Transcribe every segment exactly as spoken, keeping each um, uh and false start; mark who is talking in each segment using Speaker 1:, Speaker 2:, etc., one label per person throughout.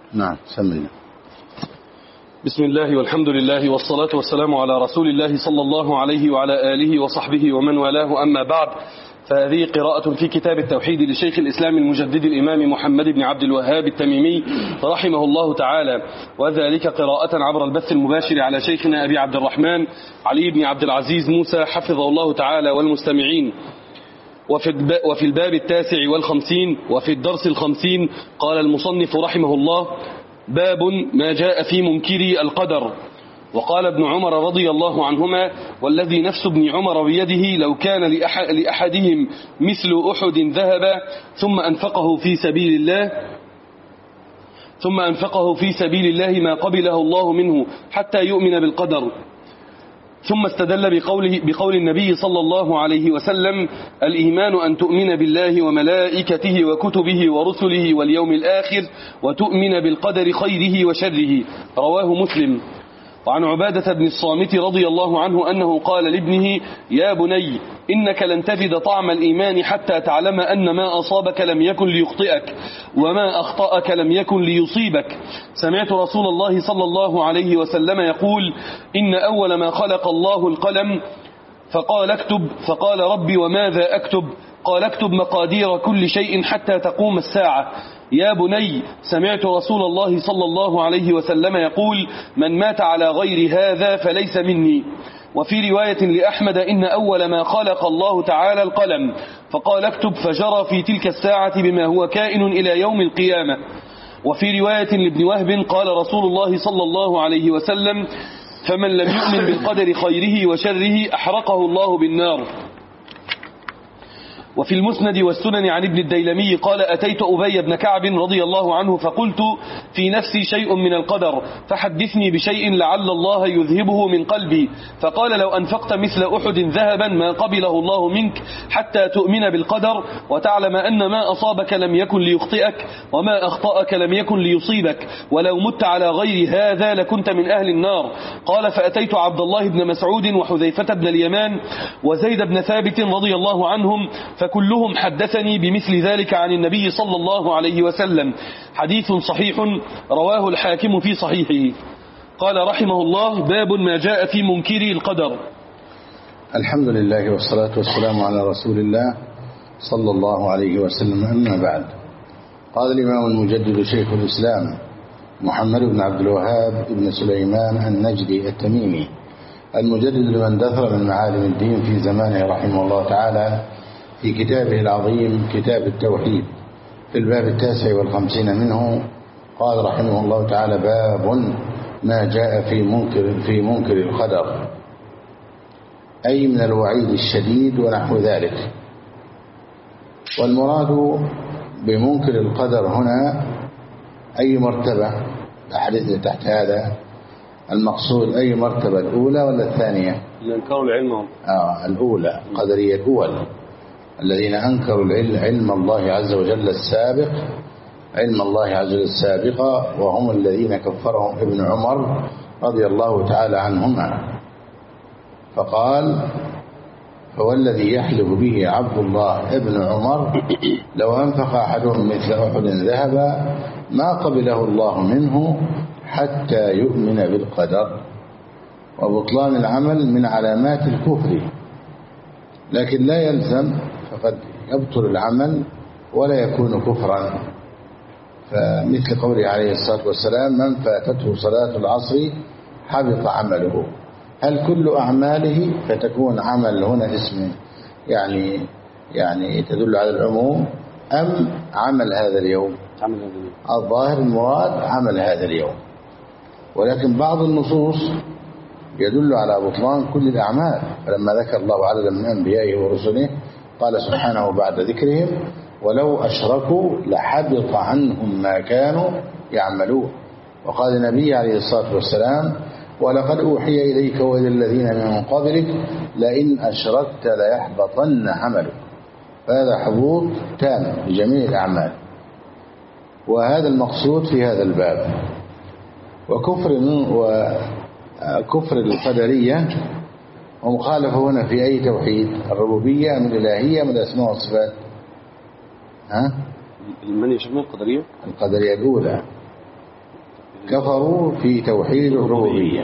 Speaker 1: نعم سمينا.
Speaker 2: بسم الله والحمد لله والصلاة والسلام على رسول الله صلى الله عليه وعلى آله وصحبه ومن والاه، أما بعد، فهذه قراءة في كتاب التوحيد لشيخ الإسلام المجدد الإمام محمد بن عبد الوهاب التميمي رحمه الله تعالى، وذلك قراءة عبر البث المباشر على شيخنا أبي عبد الرحمن علي بن عبد العزيز موسى حفظه الله تعالى والمستمعين. وفي الباب التاسع والخمسين وفي الدرس الخمسين قال المصنف رحمه الله: باب ما جاء في منكري القدر. وقال ابن عمر رضي الله عنهما: والذي نفس ابن عمر بيده لو كان لأحدهم مثل أحد ذهبا ثم أنفقه في سبيل الله ثم أنفقه في سبيل الله ما قبله الله منه حتى يؤمن بالقدر. ثم استدل بقوله بقول النبي صلى الله عليه وسلم: الإيمان أن تؤمن بالله وملائكته وكتبه ورسله واليوم الآخر وتؤمن بالقدر خيره وشره. رواه مسلم. وعن عبادة بن الصامت رضي الله عنه أنه قال لابنه: يا بني، إنك لن تجد طعم الإيمان حتى تعلم أن ما أصابك لم يكن ليخطئك وما أخطأك لم يكن ليصيبك. سمعت رسول الله صلى الله عليه وسلم يقول: إن أول ما خلق الله القلم، فقال اكتب، فقال ربي وماذا أكتب؟ قال اكتب مقادير كل شيء حتى تقوم الساعة. يا بني، سمعت رسول الله صلى الله عليه وسلم يقول: من مات على غير هذا فليس مني. وفي رواية لأحمد: إن أول ما خلق الله تعالى القلم، فقال اكتب، فجرى في تلك الساعة بما هو كائن إلى يوم القيامة. وفي رواية لابن وهب قال رسول الله صلى الله عليه وسلم: فمن لم يؤمن بالقدر خيره وشره أحرقه الله بالنار. وفي المسند والسنن عن ابن الديلمي قال: أتيت أبي بن كعب رضي الله عنه فقلت: في نفسي شيء من القدر، فحدثني بشيء لعل الله يذهبه من قلبي. فقال: لو أنفقت مثل أحد ذهبا ما قبله الله منك حتى تؤمن بالقدر وتعلم أن ما أصابك لم يكن ليخطئك وما أخطأك لم يكن ليصيبك، ولو مت على غير هذا لكنت من أهل النار. قال: فأتيت عبد الله بن مسعود وحذيفة بن اليمان وزيد بن ثابت رضي الله عنهم، فكلهم حدثني بمثل ذلك عن النبي صلى الله عليه وسلم. حديث صحيح رواه الحاكم في صحيحه. قال رحمه الله: باب ما جاء في منكري القدر.
Speaker 1: الحمد لله والصلاة والسلام على رسول الله صلى الله عليه وسلم، أما بعد. قال الإمام المجدد شيخ الإسلام محمد بن عبد الوهاب بن سليمان النجدي التميمي المجدد لمن دثر من معالم الدين في زمانه رحمه الله تعالى، في كتابه العظيم كتاب التوحيد في الباب التاسع والخمسين منه، قال رحمه الله تعالى: باب ما جاء في منكر في منكر القدر، أي من الوعيد الشديد ونحو ذلك. والمراد بمنكر القدر هنا أي مرتبة تحدث تحت هذا المقصود؟ أي مرتبة، الأولى ولا الثانية؟
Speaker 2: أنكروا العلم
Speaker 1: آه الأولى، القدرية الأول، الذين أنكروا علم الله عز وجل السابق، علم الله عز وجل السابق، وهم الذين كفرهم ابن عمر رضي الله تعالى عنهما. فقال: فوالذي يحلف به عبد الله ابن عمر لو أنفق أحدهم مثل أحد ذهبا ما قبله الله منه حتى يؤمن بالقدر. وبطلان العمل من علامات الكفر، لكن لا يلزم، فقد يبطل العمل ولا يكون كفرا. فمثل قوله عليه الصلاة والسلام: من فاتته صلاة العصر حبط عمله. هل كل أعماله؟ فتكون عمل هنا اسم يعني يعني تدل على العموم، أم عمل هذا اليوم؟ الظاهر المراد عمل هذا اليوم، ولكن بعض النصوص يدل على بطلان كل الأعمال. فلما ذكر الله عددا من أنبيائه ورسله قال سبحانه بعد ذكرهم: ولو أشركوا لحبط عنهم ما كانوا يعملون. وقال النبي عليه الصلاة والسلام: ولقد أوحي إليك وإلى الذين من قبلك لئن أشركت ليحبطن عملك. فهذا حبوط تام لجميع الأعمال، وهذا المقصود في هذا الباب. وكفر وكفر القدرية ومخالفة هنا في أي توحيد؟ الربوبية من الإلهية من الأسماء والصفات؟ ها؟
Speaker 2: من يشمل القدرية؟
Speaker 1: القدرية الأولى كفروا في توحيد الربوبية.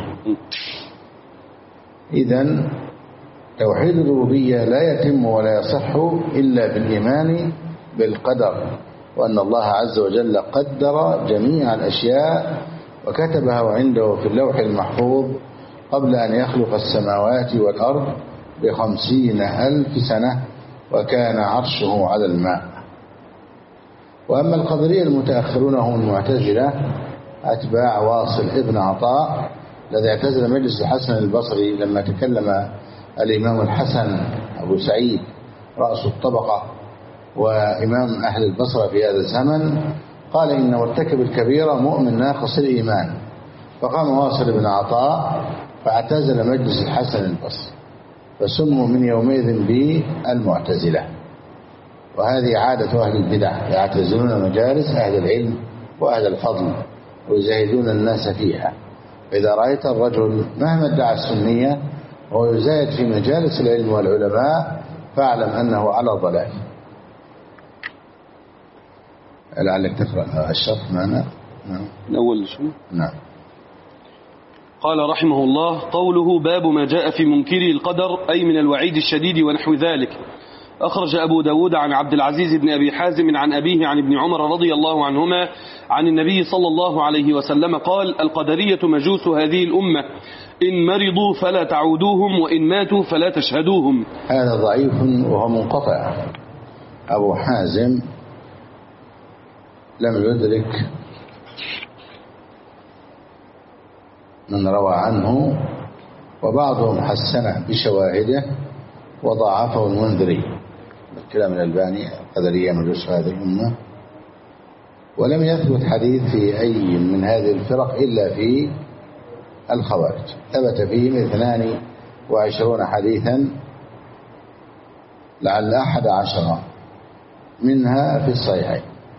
Speaker 1: إذن توحيد الربوبية لا يتم ولا يصح إلا بالإيمان بالقدر، وأن الله عز وجل قدر جميع الأشياء وكتبها عنده في اللوح المحفوظ قبل أن يخلق السماوات والأرض بخمسين ألف سنة، وكان عرشه على الماء. وأما القدرية المتأخرون هم المعتزلة أتباع واصل ابن عطاء الذي اعتزل مجلس الحسن البصري لما تكلم الإمام الحسن أبو سعيد رأس الطبقة وإمام أهل البصرة في هذا الزمن، قال إن مرتكب الكبيرة مؤمن ناقص الإيمان. فقام واصل بن عطاء فاعتزل مجلس الحسن البصري، فسموا من يومئذ بالمعتزلة. وهذه عادة أهل البدع، يعتزلون مجالس أهل العلم وأهل الفضل ويزاهدون الناس فيها. إذا رأيت الرجل مهما ادعى السنية وهو يزاهد في مجالس العلم والعلماء فاعلم أنه على ضلال. لعلك تقرأ الشرح معنا. نعم.
Speaker 2: الأول شو؟
Speaker 1: نعم.
Speaker 2: قال رحمه الله: قوله باب ما جاء في منكري القدر، أي من الوعيد الشديد ونحو ذلك. أخرج أبو داود عن عبد العزيز بن أبي حازم عن أبيه عن ابن عمر رضي الله عنهما عن النبي صلى الله عليه وسلم قال: القدرية مجوس هذه الأمة، إن مرضوا فلا تعودوهم، وإن ماتوا فلا تشهدوهم.
Speaker 1: هذا ضعيف وهو منقطع. أبو حازم لم يدرك من روى عنه، وبعضهم حسنه بشواهده وضعفه المنذري بالكلام الألباني قدرية مجوس هذه الأمة. ولم يثبت حديث في أي من هذه الفرق إلا في الخوارج، ثبت فيهم اثنان وعشرون حديثا لعل أحد عشر منها في الصحيحين.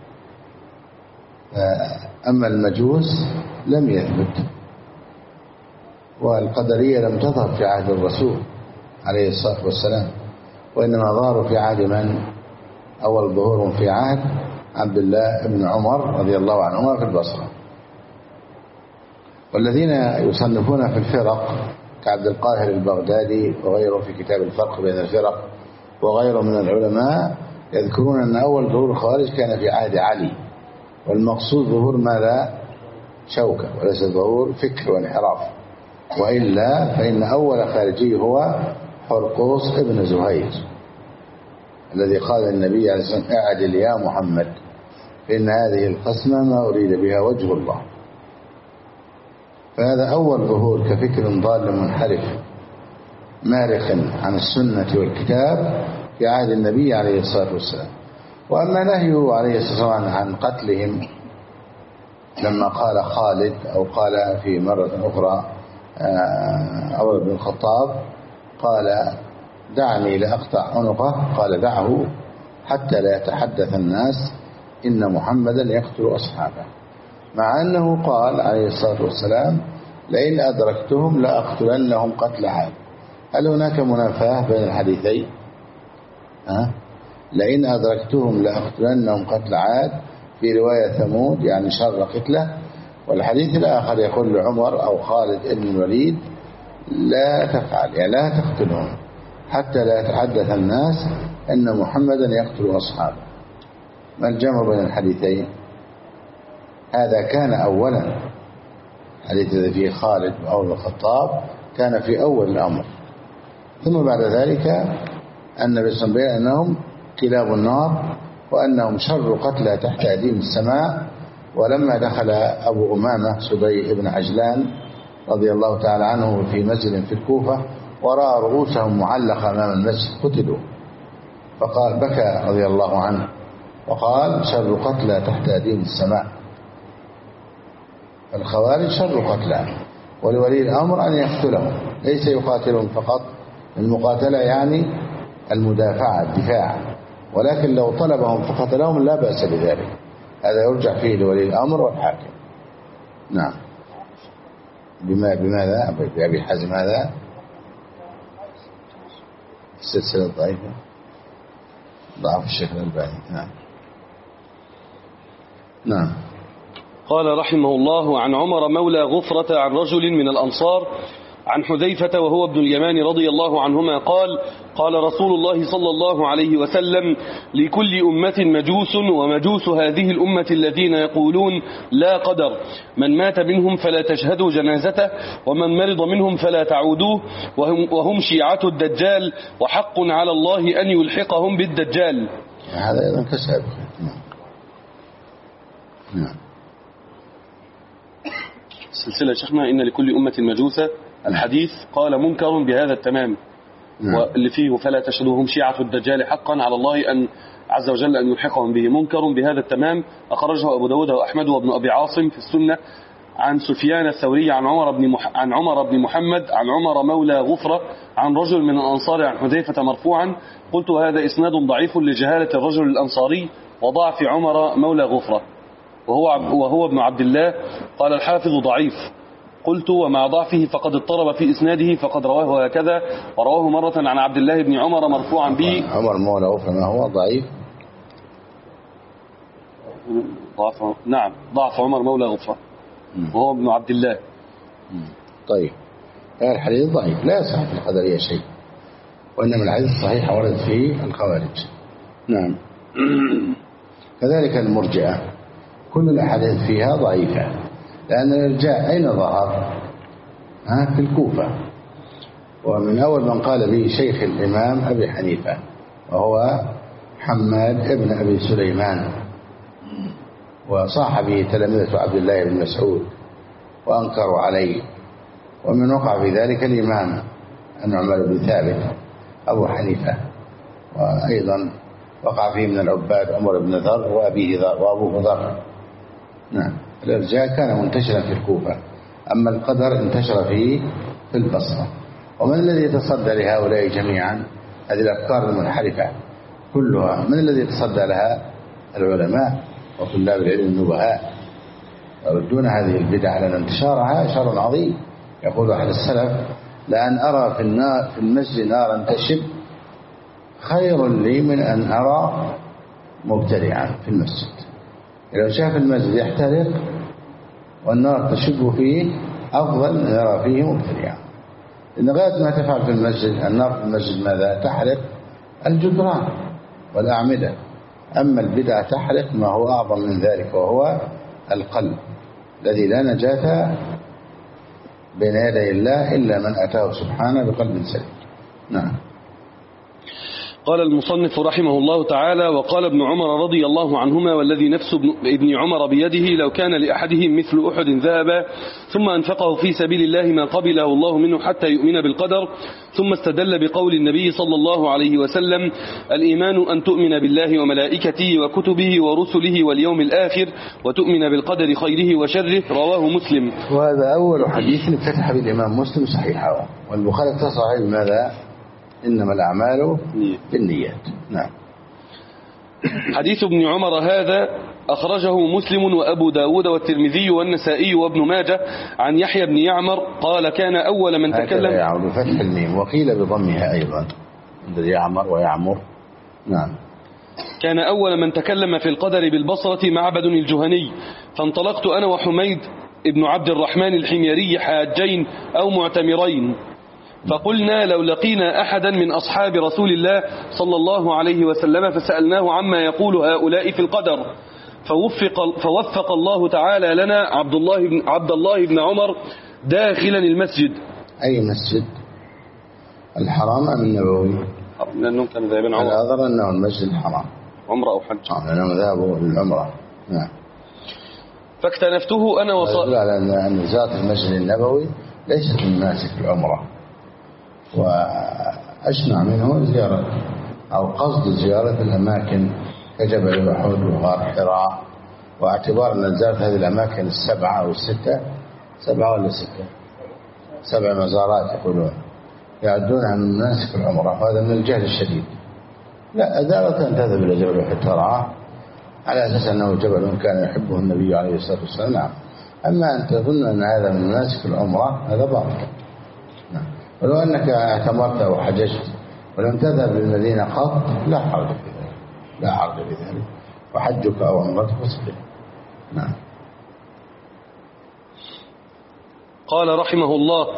Speaker 1: أما المجوس لم يثبت، والقدرية لم تظهر في عهد الرسول عليه الصلاة والسلام، وإنما ظهروا في عهد من؟ أول ظهورهم في عهد عبد الله بن عمر رضي الله عنهما في البصرة. والذين يصنفون في الفرق كعبد القاهر البغدادي وغيره في كتاب الفرق بين الفرق وغيره من العلماء يذكرون أن أول ظهور الخوارج كان في عهد علي، والمقصود ظهور ماذا؟ شوكة، وليس ظهور فكر وانحراف. وإلا فإن أول خارجي هو حرقوس ابن زهير الذي قال النبي عليه الصلاة والسلام: اعدل يا محمد فإن هذه القسمة ما أريد بها وجه الله. فهذا أول ظهور كفكر ضال منحرف مارق عن السنة والكتاب في عهد النبي عليه الصلاة والسلام. وأما نهيه عليه الصلاة والسلام عن قتلهم لما قال خالد أو قال في مرة أخرى عمر بن الخطاب قال: دعني لأقطع عنقه، قال: دعه حتى لا يتحدث الناس إن محمدا يقتل أصحابه، مع أنه قال عليه الصلاة والسلام: لئن أدركتهم لأقتلنهم قتل عاد. هل هناك منافاة بين الحديثين؟ أه؟ لئن أدركتهم لأقتلنهم قتل عاد في رواية ثمود يعني شر قتله، والحديث الآخر يقول لعمر أو خالد ابن الوليد: لا تفعل، يعني لا تقتلهم حتى لا يتحدث الناس أن محمدا يقتل أصحابه. ما الجمع بين الحديثين؟ هذا كان أولا، حديث الذي فيه خالد أو الخطاب كان في أول الأمر، ثم بعد ذلك النبي صلى الله عليه وسلم أنهم كلاب النار وأنهم شر قتلى تحت أديم السماء. ولما دخل أبو أمامة سدي بن عجلان رضي الله تعالى عنه في مسجد في الكوفة ورأى رؤوسهم معلقة أمام المسجد قتلوا، فقال بكى رضي الله عنه وقال: شر قتلى تحت أديم السماء. الخوارج شر قتلى، ولولي الأمر أن يقتلهم، ليس يقاتلهم فقط، المقاتلة يعني المدافعة الدفاع، ولكن لو طلبهم فقتلهم لا بأس بذلك، هذا يرجع فيه لولي الأمر والحاكم. نعم. بما بماذا؟ بأبي حازم هذا السلسلة الضعيفة ضعف الشيخ الألباني. نعم. نعم.
Speaker 2: قال رحمه الله: عن عمر مولى غفرة عن رجل من الأنصار عن حذيفة وهو ابن اليمان رضي الله عنهما قال: قال رسول الله صلى الله عليه وسلم: لكل أمة مجوس، ومجوس هذه الأمة الذين يقولون لا قدر، من مات منهم فلا تشهدوا جنازته، ومن مرض منهم فلا تعودوه، وهم, وهم شيعة الدجال، وحق على الله أن يلحقهم بالدجال.
Speaker 1: هذا أيضا كسابق. نعم.
Speaker 2: سلسلة شيخنا: إن لكل أمة مجوسة، الحديث قال منكر بهذا التمام. نعم. واللي فيه فلا تشهدوهم شيعة الدجال، حقا على الله أن عز وجل أن يلحقهم به، منكر بهذا التمام. أخرجه أبو داود وأحمد وابن أبي عاصم في السنة عن سفيان الثوري عن عمر بن مح... عن عمر بن محمد عن عمر مولى غفرة عن رجل من الأنصار عن حذيفة مرفوعا. قلت: هذا إسناد ضعيف لجهالة الرجل الأنصاري وضعف عمر مولى غفرة وهو وهو ابن عبد الله. قال الحافظ: ضعيف. قلت: ومع ضعفه فقد اضطرب في إسناده، فقد رواه هكذا، ورواه مرة عن عبد الله بن عمر مرفوعا به.
Speaker 1: عمر مولى غفرة ما هو ضعيف؟
Speaker 2: ضعف نعم ضعف عمر مولى غفرة وهو ابن عبد الله.
Speaker 1: طيب، هذا الحديث ضعيف لا يصح في القدرية شيء، وإنما الحديث الصحيح ورد فيه الخوارج. نعم. كذلك المرجئة كل الأحاديث فيها ضعيفة، لأن الإرجاء أين ظهر؟ ها في الكوفة، ومن أول من قال به شيخ الإمام أبي حنيفة وهو حماد ابن أبي سليمان، وصاح به تلامذة عبد الله بن مسعود وأنكروا عليه. ومن وقع في ذلك الإمام النعمان بن ثابت أبو حنيفة، وأيضا وقع فيه من العباد عمر بن ذر وأبيه ذر وأبوه ذر. نعم. الإرجاء كان منتشرا في الكوفة، أما القدر انتشر فيه في البصرة. ومن الذي يتصدى لهؤلاء جميعا هذه الأفكار المنحرفة كلها؟ من الذي يتصدى لها؟ العلماء وطلاب العلم النبهاء يردون هذه البدع، لأن انتشارها شر عظيم. يقول أحد السلف: لأن أرى في النار في المسجد نارا تشب خير لي من أن أرى مبتدعا في المسجد. لو شاف المسجد يحترق والنار تشب فيه أفضل من يرى فيه مبتدعا، إن غاية ما تفعل في المسجد النار في المسجد ماذا؟ تحرق الجدران والأعمدة. أما البدعة تحرق ما هو أعظم من ذلك، وهو القلب الذي لا نجاة بين يدي الله إلا من أتاه سبحانه بقلب سليم. نعم.
Speaker 2: قال المصنف رحمه الله تعالى: وقال ابن عمر رضي الله عنهما والذي نفس ابن عمر بيده: لو كان لأحدهم مثل أحد ذهبا ثم أنفقه في سبيل الله ما قبله الله منه حتى يؤمن بالقدر. ثم استدل بقول النبي صلى الله عليه وسلم: الإيمان أن تؤمن بالله وملائكته وكتبه ورسله واليوم الآخر وتؤمن بالقدر خيره وشره. رواه مسلم.
Speaker 1: وهذا أول حديث افتتح بالإمام مسلم صحيحه، والبخاري اتصل بماذا؟ إنما الأعمال بالنيات. نعم.
Speaker 2: حديث ابن عمر هذا أخرجه مسلم وأبو داود والترمذي والنسائي وابن ماجه عن يحيى بن يعمر قال: كان أول من تكلم
Speaker 1: يعمر بفتح الميم وقيل بضمها أيضا، يعمر ويعمر. نعم.
Speaker 2: كان أول من تكلم في القدر بالبصرة معبد الجهني، فانطلقت أنا وحميد ابن عبد الرحمن الحميري حاجين أو معتمرين، فقلنا: لو لقينا أحدا من أصحاب رسول الله صلى الله عليه وسلم فسألناه عما يقول هؤلاء في القدر، فوفق, فوفق الله تعالى لنا عبد الله بن, عبد الله بن عمر داخلا المسجد.
Speaker 1: أي مسجد؟ الحرام أم النبوي؟
Speaker 2: لأنهم كانوا ذاهبين عمر.
Speaker 1: الأظهر أنه المسجد الحرام،
Speaker 2: عمره أو حج.
Speaker 1: آه لأنهم ذهبوا للعمرة. نعم.
Speaker 2: فاكتنفته أنا وصاحبي.
Speaker 1: يدل على أن زيارة المسجد النبوي ليست من مناسك العمرة، وأشنع منه زيارة أو قصد زيارة الأماكن كجبل أحد وغار حراء، واعتبار أن زيارة هذه الأماكن السبعة أو الستة، سبعة ولا ستة، سبع مزارات يقولون يعدونها من مناسك العمرة، وهذا من الجهل الشديد. لا، أدارة أن تذهب إلى جبل أحد حراء على أساس أنه جبل كان يحبه النبي عليه الصلاة والسلام. نعم. أما أن تظن أن هذا من مناسك العمرة هذا باطل. نعم. ولو أنك اعتمرت أو حججت ولم تذهب للمدينة قط لا حرج في ذلك، لا حرج في ذلك، وحجك أو عمرتك صحيح. نعم.
Speaker 2: قال رحمه الله: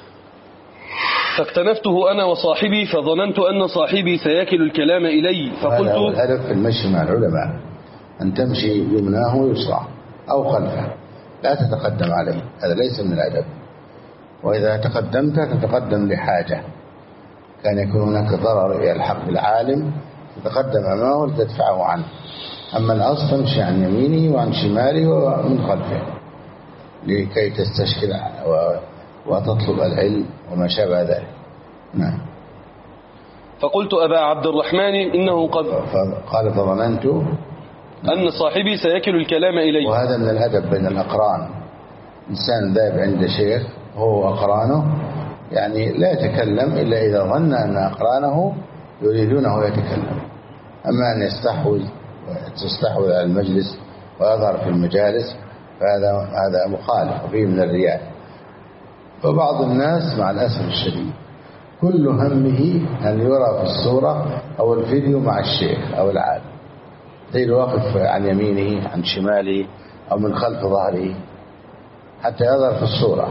Speaker 2: فاكتنفته أنا وصاحبي فظننت أن صاحبي سيكل الكلام إلي فقلت.
Speaker 1: هذا هو الهدف في المشي مع العلماء، أن تمشي يمناه ويسراه أو خلفه، لا تتقدم عليه، هذا ليس من الأدب. وإذا تقدمت تتقدم لحاجة، كان يكون هناك ضرر يلحق بالعالم تتقدم أمامه لتدفعه عنه. أما الأصل تمشي عن يمينه وعن شماله ومن خلفه لكي تستشكل وتطلب العلم وما شابه ذلك. نعم.
Speaker 2: فقلت أبا عبد الرحمن إنه قد
Speaker 1: قال فظننت
Speaker 2: أن صاحبي سيكل الكلام إلي.
Speaker 1: وهذا من الأدب بين الأقران. إنسان ذاهب عند شيخ هو أقرانه، يعني لا يتكلم إلا إذا ظن أن أقرانه يريدونه يتكلم. أما أن يستحوذ وتستحوذ على المجلس ويظهر في المجالس فهذا هذا مخالف وفيه من الرياء. فبعض الناس مع الأسف الشديد كل همه أن يرى في الصورة أو الفيديو مع الشيخ أو العالم، تجد واقف عن يمينه عن شماله أو من خلف ظهره حتى يظهر في الصورة.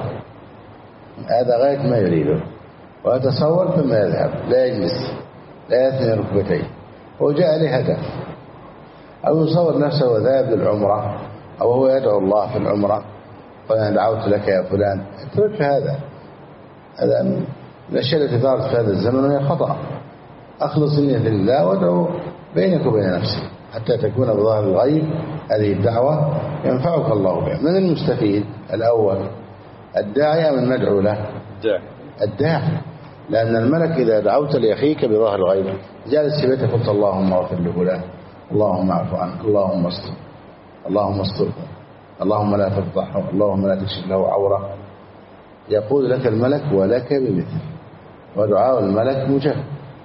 Speaker 1: هذا غاية ما يريده، ويتصور ثم يذهب، لا يجلس، لا يثني ركبتيه، هو جاء لهدف. أو يصور نفسه وذهب للعمرة أو هو يدعو الله في العمرة، قال أنا دعوت لك يا فلان، اترك هذا. هذا من الأشياء التي ظهرت في هذا الزمن وهي خطأ. أخلص النية لله وادعو بينك وبين نفسك حتى تكون بظاهر الغيب هذه الدعوة ينفعك الله بها. من المستفيد الأول الداعي من مدعو له؟ الداعي. لأن الملك إذا دعوت لأخيك بظاهر الغيب جالس في بيتك قلت اللهم اغفر لفلان، اللهم اعف عنه، اللهم استر، اللهم استره، اللهم لا تفضحه، اللهم لا تكشف له عورة، يقول لك الملك ولك بمثل. ودعاء الملك مجاب.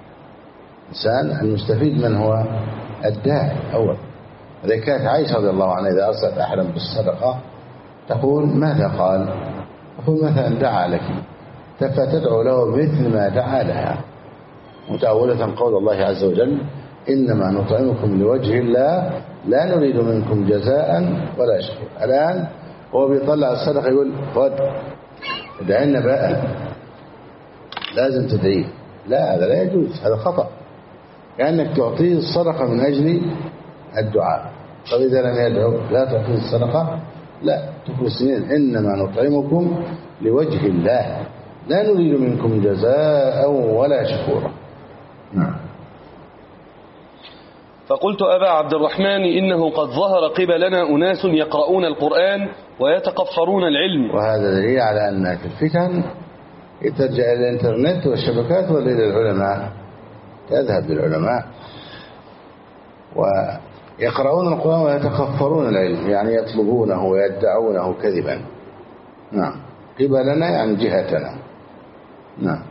Speaker 1: إنسان المستفيد من هو؟ الداعي أول. إذا كانت عائشة رضي الله عنها إذا أرسلت أحدا بالصدقة تقول ماذا قال؟ تقول مثلا دعا لك، فتدعو له مثل ما دعا لها، متأولة قول الله عز وجل إنما نطعمكم لوجه الله لا نريد منكم جزاء ولا شكور. الآن هو بيطلع الصدقة يقول خذ ادعينا بقى، لازم تدعيه. لا، هذا لا يجوز، هذا خطأ. كأنك تعطيه الصدقة من أجل الدعاء. طب إذا لم يدعو لا تعطيه الصدقة، لا، تقول سنين إنما نطعمكم لوجه الله لا نريد منكم جزاء ولا شكورا. نعم.
Speaker 2: فقلت أبا عبد الرحمن إنه قد ظهر قبلنا أناس يقرؤون القرآن ويتقفرون العلم.
Speaker 1: وهذا دليل على أن الفتن ترجع إلى الإنترنت والشبكات ولا إلى العلماء؟ تذهب للعلماء ويقرؤون القرآن ويتقفرون العلم، يعني يطلبونه ويدعونه كذبا. نعم. قبلنا يعني جهتنا. نعم.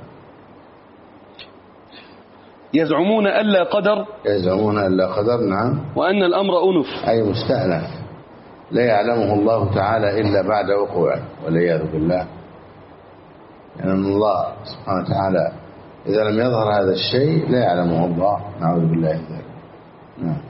Speaker 2: يزعمون ألا قدر
Speaker 1: يزعمون ألا قدر. نعم.
Speaker 2: وأن الأمر أنف،
Speaker 1: أي مستأنف لا يعلمه الله تعالى إلا بعد وقوعه والعياذ بالله. يعني الله سبحانه وتعالى إذا لم يظهر هذا الشيء لا يعلمه الله، نعوذ بالله من ذلك. نعم.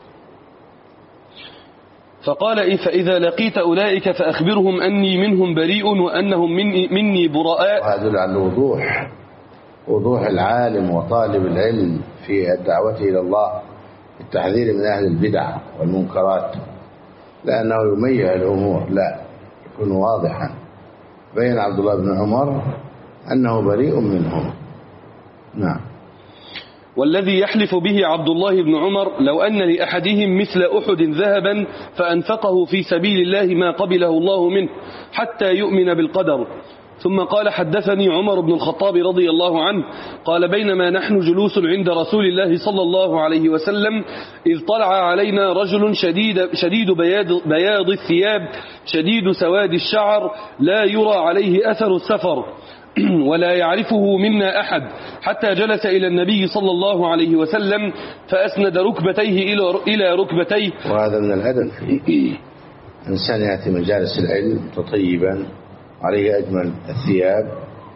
Speaker 2: فقال فإذا لقيت أولئك فأخبرهم أني منهم بريء وأنهم مني, مني براء.
Speaker 1: وهذا يدل على الوضوح، وضوح العالم وطالب العلم في الدعوة إلى الله، التحذير من أهل البدع والمنكرات، لأنه يميع الأمور، لا، يكون واضحا. بين عبد الله بن عمر أنه بريء منهم. نعم.
Speaker 2: والذي يحلف به عبد الله بن عمر لو أن لأحدهم مثل أحد ذهبا فأنفقه في سبيل الله ما قبله الله منه حتى يؤمن بالقدر. ثم قال حدثني عمر بن الخطاب رضي الله عنه قال بينما نحن جلوس عند رسول الله صلى الله عليه وسلم إذ طلع علينا رجل شديد, شديد بياض, بياض الثياب شديد سواد الشعر لا يرى عليه أثر السفر ولا يعرفه منا أحد حتى جلس إلى النبي صلى الله عليه وسلم فأسند ركبتيه إلى ركبتيه.
Speaker 1: وهذا من الأدب، إنسان يأتي مجالس العلم تطيبا عليه أجمل الثياب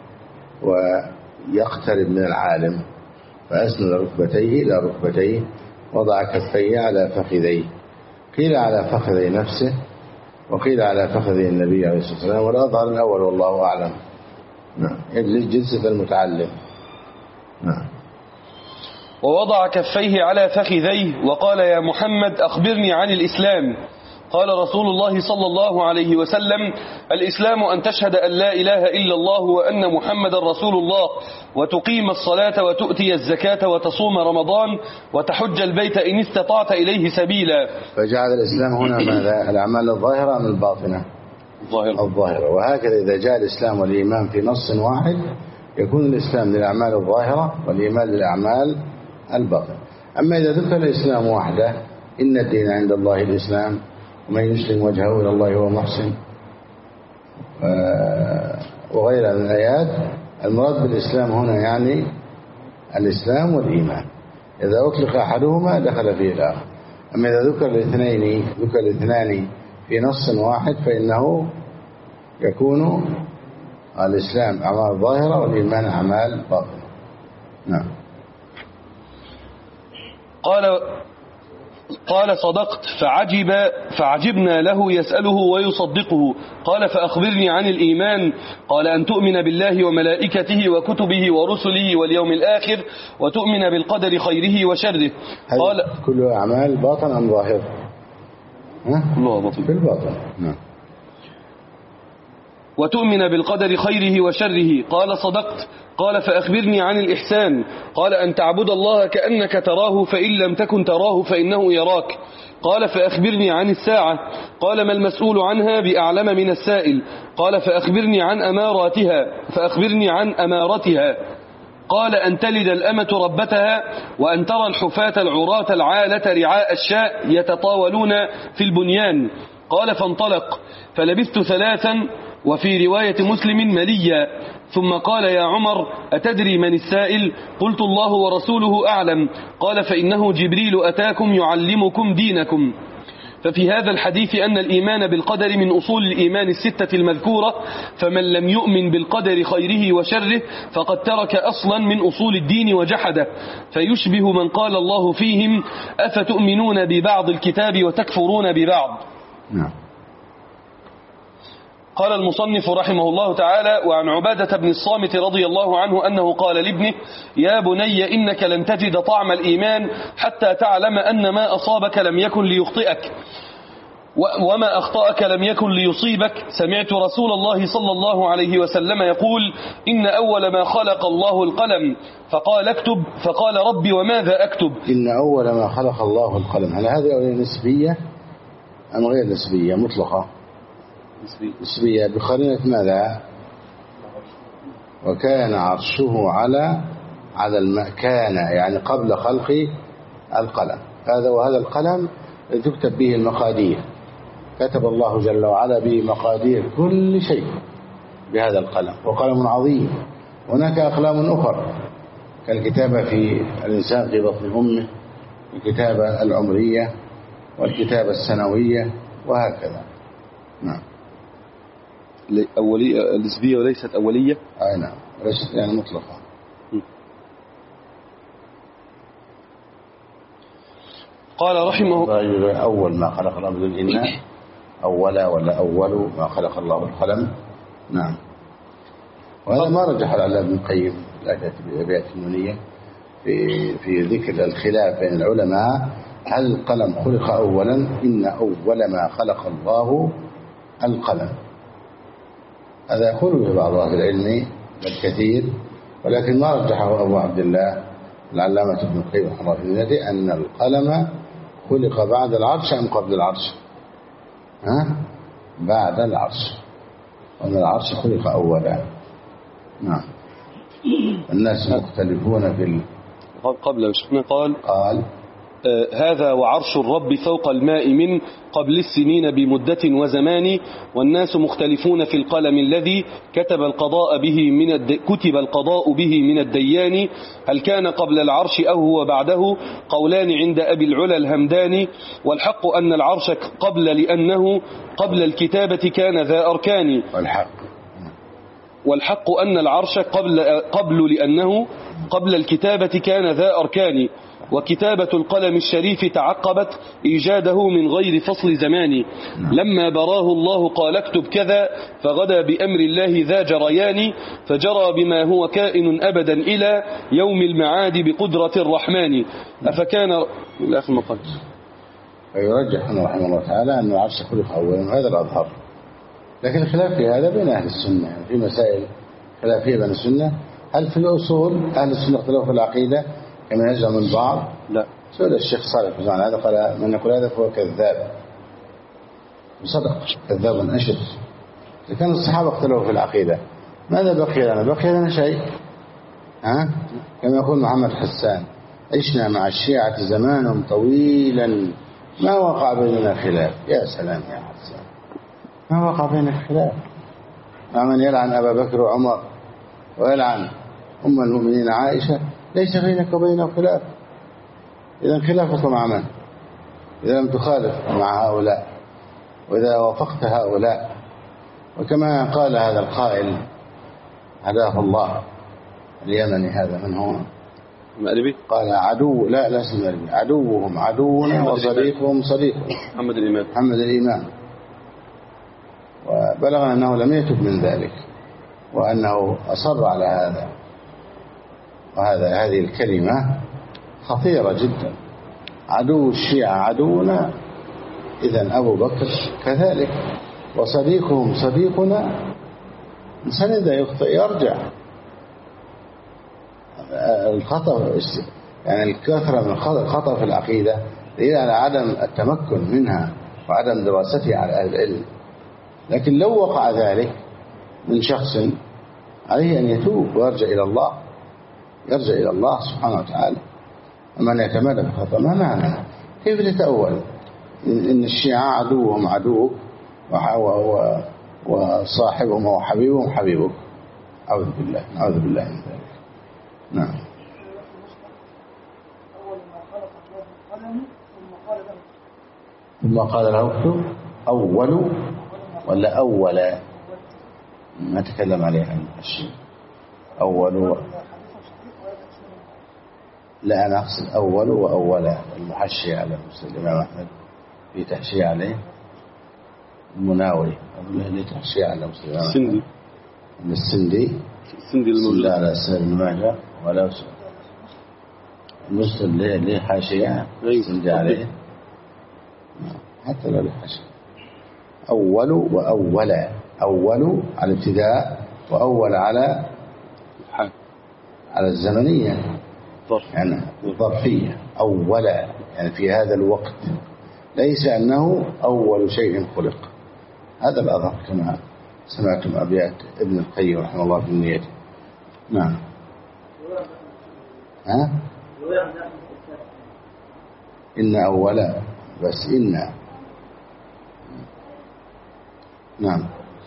Speaker 1: ويقترب من العالم فأسند ركبتيه إلى ركبتيه وضع كفيه على فخذيه، قيل على فخذي نفسه وقيل على فخذه النبي عليه الصلاة والسلام، والأظهر الأول والله أعلم. نعم، يجلس جلسة المتعلم. نعم.
Speaker 2: ووضع كفيه على فخذيه وقال يا محمد أخبرني عن الإسلام. قال رسول الله صلى الله عليه وسلم الإسلام أن تشهد أن لا إله إلا الله وأن محمد رسول الله وتقيم الصلاة وتؤتي الزكاة وتصوم رمضان وتحج البيت إن استطعت إليه سبيلا.
Speaker 1: فجعل الإسلام هنا ماذا؟ الأعمال الظاهرة أم الباطنة؟
Speaker 2: الظاهرة.
Speaker 1: الظاهرة. وهكذا إذا جاء الإسلام والإيمان في نص واحد يكون الإسلام للأعمال الظاهرة والإيمان للأعمال الباطنة. أما إذا ذكر الإسلام وحده إن الدين عند الله الإسلام ومن يسلم وجهه إلى الله هو محسن وغيرها من الآيات، المراد بالإسلام هنا يعني الإسلام والإيمان. إذا أطلق أحدهما دخل فيه الآخر. أما إذا ذكر الاثنين ذكر الاثنان في نص واحد فإنه يكون الإسلام أعمال ظاهرة والإيمان أعمال باطنة. نعم.
Speaker 2: قال قال صدقت فعجب فعجبنا له يسأله ويصدقه. قال فأخبرني عن الإيمان. قال أن تؤمن بالله وملائكته وكتبه ورسله واليوم الآخر وتؤمن بالقدر خيره وشره. قال
Speaker 1: كل أعمال باطن أم ظاهر؟
Speaker 2: كلها باطن.
Speaker 1: بالباطن. نعم.
Speaker 2: وتؤمن بالقدر خيره وشره. قال صدقت. قال فأخبرني عن الإحسان. قال أن تعبد الله كأنك تراه فإن لم تكن تراه فإنه يراك. قال فأخبرني عن الساعة. قال ما المسؤول عنها بأعلم من السائل. قال فأخبرني عن أماراتها فأخبرني عن أمارتها. قال أن تلد الأمة ربتها وأن ترى الحفاة العراة العالة رعاء الشاء يتطاولون في البنيان. قال فانطلق فلبثت ثلاثا وفي رواية مسلم مليا. ثم قال يا عمر أتدري من السائل؟ قلت الله ورسوله أعلم. قال فإنه جبريل أتاكم يعلمكم دينكم. ففي هذا الحديث أن الإيمان بالقدر من أصول الإيمان الستة المذكورة، فمن لم يؤمن بالقدر خيره وشره فقد ترك أصلا من أصول الدين وجحده، فيشبه من قال الله فيهم أفتؤمنون ببعض الكتاب وتكفرون ببعض.
Speaker 1: نعم.
Speaker 2: قال المصنف رحمه الله تعالى: وعن عبادة بن الصامت رضي الله عنه أنه قال لابنه: يا بني إنك لن تجد طعم الإيمان حتى تعلم أن ما أصابك لم يكن ليخطئك وما أخطأك لم يكن ليصيبك. سمعت رسول الله صلى الله عليه وسلم يقول: إن أول ما خلق الله القلم فقال اكتب، فقال ربي وماذا أكتب؟
Speaker 1: إن أول ما خلق الله القلم، هل هذه نسبية أم غير نسبية مطلقة؟ نسبية بقرينة ماذا؟ وكان عرشه على على الماء، كان يعني قبل خلق القلم. هذا وهذا القلم تكتب به المقادير، كتب الله جل وعلا به مقادير كل شيء بهذا القلم، وقلم عظيم. هناك أقلام أخرى كالكتابة في الإنسان في بطن أمه، الكتابة العمرية والكتابة السنوية وهكذا. نعم.
Speaker 2: أولية نسبية وليست أولية.
Speaker 1: أي نعم، ليست يعني مطلقة.
Speaker 2: قال رحمه
Speaker 1: الله: أول ما خلق الله الإناء أولا ولا أول ما خلق الله القلم. نعم. وهذا ما رجح على ابن القيم الأبيات النونية في في ذكر الخلاف بين العلماء: هل القلم خلق أولا؟ إن أول ما خلق الله القلم. هذا يقول به بعض أهل العلم الكثير، ولكن ما رجحه أبو عبد الله العلامة ابن القيم رحمه الله في أن القلم خلق بعد العرش أم قبل العرش؟ ها؟ بعد العرش، وأن العرش خلق أولا. نعم. الناس مختلفون في ال...
Speaker 2: قبل شفنا قال
Speaker 1: قال
Speaker 2: آه هذا وعرش الرب فوق الماء من قبل السنين بمدة وزمان، والناس مختلفون في القلم الذي كتب القضاء به من الد... كتب القضاء به من الديان، هل كان قبل العرش أو هو بعده؟ قولان عند أبي العلا الهمداني، والحق أن العرش قبل لأنه قبل الكتابة كان ذا أركان.
Speaker 1: والحق
Speaker 2: والحق أن العرش قبل قبل لأنه قبل الكتابة كان ذا أركان. وكتابة القلم الشريف تعقبت إيجاده من غير فصل زمان. لما براه الله قال اكتب كذا فغدا بأمر الله ذا جريان، فجرى بما هو كائن أبدا إلى يوم المعاد بقدرة الرحمن. أفكان الآخر مقال
Speaker 1: يرجح رحمه الله تعالى أن العرش خلق أولا، وهذا الأظهر. لكن الخلاف في هذا بين أهل السنة، يعني في مسائل خلافية بين السنة. هل في الأصول أهل السنة اختلفوا في العقيدة كما يزعم البعض؟ لا. سئل الشيخ صالح بن هذا قال من يقول هذا فهو كذاب، وصدق، كذاب أشد. إذا كان الصحابة اختلفوا في العقيدة ماذا بقي لنا؟ بقي لنا شيء؟ ها؟ كما يقول محمد حسان عشنا مع الشيعة زمانا طويلا ما وقع بيننا خلاف. يا سلام يا حسان، ما وقع بيننا خلاف. مع من يلعن أبا بكر وعمر ويلعن أم المؤمنين عائشة ليس بينك وبينه خلاف. إذا خلافك مع من؟ إذا لم تخالف مع هؤلاء، وإذا وافقت هؤلاء. وكما قال هذا القائل هداه الله اليمني، هذا من هو؟
Speaker 2: المأربي.
Speaker 1: قال عدو لا لا اسم المأربي، عدوهم عدونا وصديقهم صديقهم.
Speaker 2: محمد الإمام.
Speaker 1: محمد الإمام. وبلغنا أنه لم يتب من ذلك، وأنه أصر على هذا. وهذا هذه الكلمة خطيرة جدا. عدو الشيعة عدونا، إذن أبو بكر كذلك، وصديقهم صديقنا. الإنسان إذا يخطئ يرجع. الخطأ يعني الكثرة من الخطأ في العقيدة دليل على عدم التمكن منها وعدم دراستها على أهل العلم. لكن لو وقع ذلك من شخص عليه أن يتوب ويرجع إلى الله، يرجع إلى الله سبحانه وتعالى. أما أن يتمادى في الخطأ ما معنى؟ كيف تتأول إن الشيعة عدوهم عدوك وصاحبهم وحبيبهم حبيبك؟ أعوذ بالله، أعوذ بالله من ذلك. نعم. ثم قال له اكتب. أول ولا أول؟ ما تكلم عليها الشيء. أول لا، أنا أقصد أول وأولا. المحشي على الإمام أحمد في تحشي عليه المناوي، اللي تحشي على مسلم
Speaker 2: السندي
Speaker 1: من السندي
Speaker 2: السندي الموجود
Speaker 1: على سير الماجة ولا المسلم ليه ليه حاشية السندي عليه حتى لو له حاشية. أول وأولا، أول على الابتداء، وأول على على الزمنية، يعني ظرفية. أولا يعني في هذا الوقت، ليس أنه أول شيء خلق. هذا الأظهر كما سمعتم أبيات ابن القيم رحمه الله في النية. نعم. ها؟ إن أولا بس إن. نعم.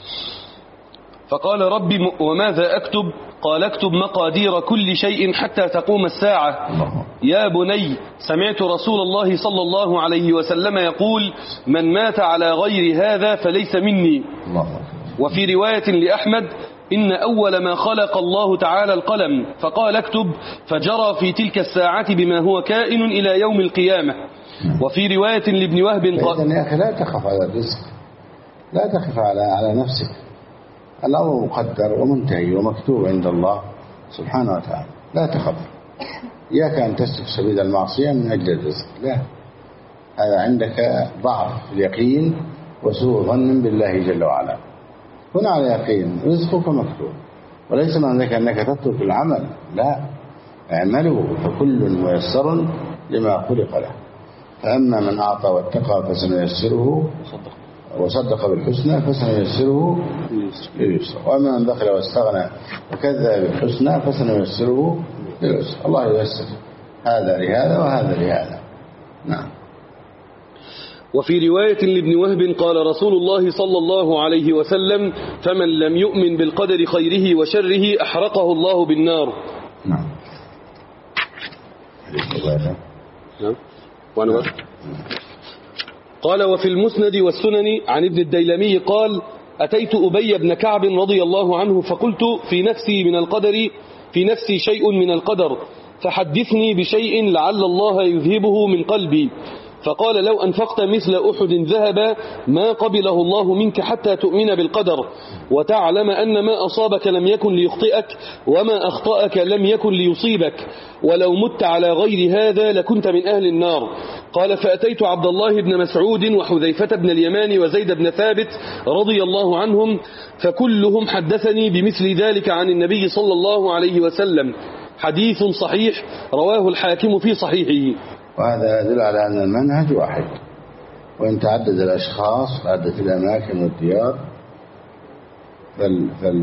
Speaker 2: فقال ربي وماذا أكتب؟ قال اكتب مقادير كل شيء حتى تقوم الساعة.
Speaker 1: الله.
Speaker 2: يا بني سمعت رسول الله صلى الله عليه وسلم يقول من مات على غير هذا فليس مني.
Speaker 1: الله.
Speaker 2: وفي رواية لأحمد إن أول ما خلق الله تعالى القلم فقال اكتب، فجرى في تلك الساعة بما هو كائن إلى يوم القيامة. وفي رواية لابن وهب
Speaker 1: قال يا أخي لا تخف على الرزق، لا تخف على على نفسك. الأمر مقدر ومنتهي ومكتوب عند الله سبحانه وتعالى. لا تخف. إياك أن تسلك سبيل المعصية من أجل الرزق، لا، هذا عندك ضعف في اليقين وسوء ظن بالله جل وعلا. كن على يقين، رزقك مكتوب، وليس معنى ذلك أنك تترك العمل، لا، اعملوا فكل ميسر لما خلق له. فأما من أعطى واتقى فسنيسره وصدق بالحسنى فسنيسره لليسر، وأما من بخل واستغنى وكذب بالحسنى فسنيسره لليسر. الله ييسر هذا لهذا وهذا لهذا. نعم.
Speaker 2: وفي رواية لابن وهب قال رسول الله صلى الله عليه وسلم فمن لم يؤمن بالقدر خيره وشره أحرقه الله بالنار.
Speaker 1: نعم.
Speaker 2: نعم. وأنا قال وفي المسند والسنن عن ابن الديلمي قال أتيت أبي بن كعب رضي الله عنه فقلت في نفسي من القدر في نفسي شيء من القدر فحدثني بشيء لعل الله يذهبه من قلبي. فقال لو أنفقت مثل أحد ذهبا ما قبله الله منك حتى تؤمن بالقدر وتعلم أن ما أصابك لم يكن ليخطئك وما أخطأك لم يكن ليصيبك ولو مت على غير هذا لكنت من أهل النار. قال فأتيت عبد الله بن مسعود وحذيفة بن اليمان وزيد بن ثابت رضي الله عنهم فكلهم حدثني بمثل ذلك عن النبي صلى الله عليه وسلم. حديث صحيح رواه الحاكم في صحيحه.
Speaker 1: وهذا يدل على أن المنهج واحد، وإن تعدد الأشخاص تعددت الأماكن والديار فال فال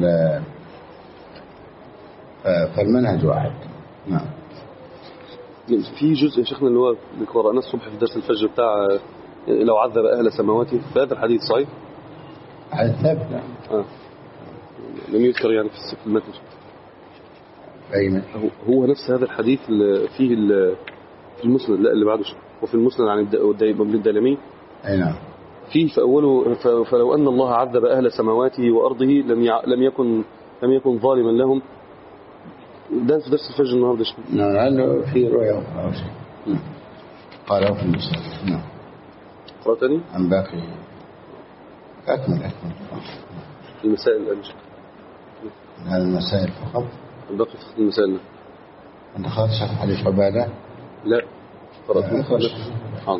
Speaker 1: فالمنهج واحد. نعم.
Speaker 2: في جزء يا شيخنا اللي هو اللي قرأناه الصبح في درس الفجر بتاع لو عذب أهل سماواته، فهذا الحديث صحيح؟
Speaker 1: حديث ثابت.
Speaker 2: آه. لم يذكر يعني في المتن.
Speaker 1: أين؟
Speaker 2: هو نفس هذا الحديث اللي فيه اللي في المسند، لا اللي بعده وفي المسند عن ابن الدلمي.
Speaker 1: أي نعم.
Speaker 2: فيه في أوله فلو أن الله عذب أهل سماواته وأرضه لم يع... لم يكن لم يكن ظالما لهم. ده في درس الفجر النهارده.
Speaker 1: نعم لأنه في رؤيا أو شيء. قاله في المسند. نعم.
Speaker 2: قرأ تاني؟
Speaker 1: عن باقي. أكمل أكمل.
Speaker 2: المسائل الأنشاء.
Speaker 1: هذه المسائل فقط.
Speaker 2: باقي في المسائل.
Speaker 1: أنت خاطر شرح حديث عبادة؟
Speaker 2: لا قرأت. حاضر.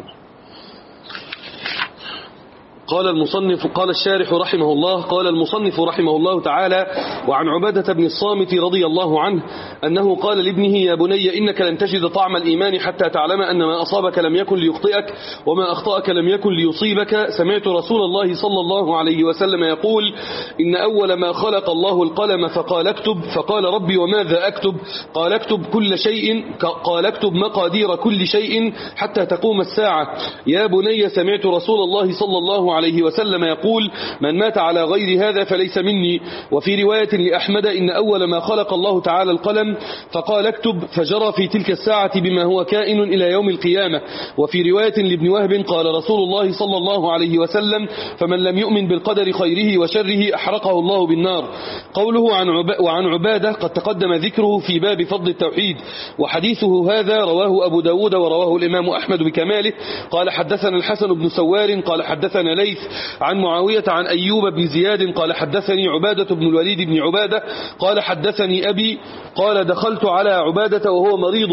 Speaker 2: قال المصنف قال الشارح رحمه الله قال المصنف رحمه الله تعالى وعن عبادة بن الصامت رضي الله عنه أنه قال لابنه يا بني إنك لن تجد طعم الإيمان حتى تعلم أن ما أصابك لم يكن ليخطئك وما أخطأك لم يكن ليصيبك. سمعت رسول الله صلى الله عليه وسلم يقول إن أول ما خلق الله القلم فقال اكتب فقال ربي وماذا أكتب قال اكتب كل شيء قال اكتب مقادير كل شيء حتى تقوم الساعة. يا بني سمعت رسول الله صلى الله عليه وسلم يقول من مات على غير هذا فليس مني. وفي رواية لأحمد إن أول ما خلق الله تعالى القلم فقال اكتب فجرى في تلك الساعة بما هو كائن إلى يوم القيامة. وفي رواية لابن وهب قال رسول الله صلى الله عليه وسلم فمن لم يؤمن بالقدر خيره وشره أحرقه الله بالنار. قوله عن وعن عبادة قد تقدم ذكره في باب فضل التوحيد وحديثه هذا رواه أبو داود ورواه الإمام أحمد بكماله. قال حدثنا الحسن بن سوار قال حدثنا ليث عن معاوية عن أيوب بن زياد قال حدثني عبادة بن الوليد بن عبادة قال حدثني أبي قال دخلت على عبادة وهو مريض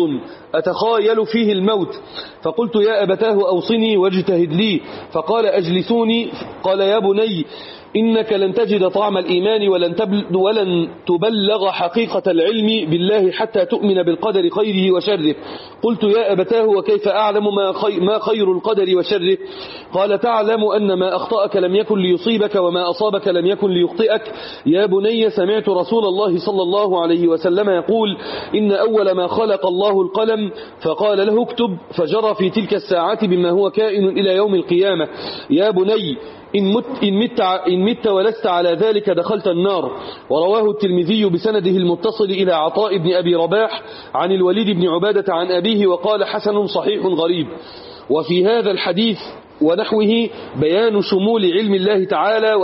Speaker 2: أتخايل فيه الموت فقلت يا أبتاه أوصني واجتهد لي فقال أجلسوني. قال يا بني إنك لن تجد طعم الإيمان ولن, ولن تبلغ حقيقة العلم بالله حتى تؤمن بالقدر خيره وشره. قلت يا أبتاه وكيف أعلم ما, خي ما خير القدر وشره قال تعلم أن ما أخطأك لم يكن ليصيبك وما أصابك لم يكن ليخطئك. يا بني سمعت رسول الله صلى الله عليه وسلم يقول إن أول ما خلق الله القلم فقال له اكتب فجرى في تلك الساعة بما هو كائن إلى يوم القيامة. يا بني إن مت, إن, مت إن مت ولست على ذلك دخلت النار. ورواه الترمذي بسنده المتصل إلى عطاء بن أبي رباح عن الوليد بن عبادة عن أبيه وقال حسن صحيح غريب. وفي هذا الحديث ونحوه بيان شمول علم الله تعالى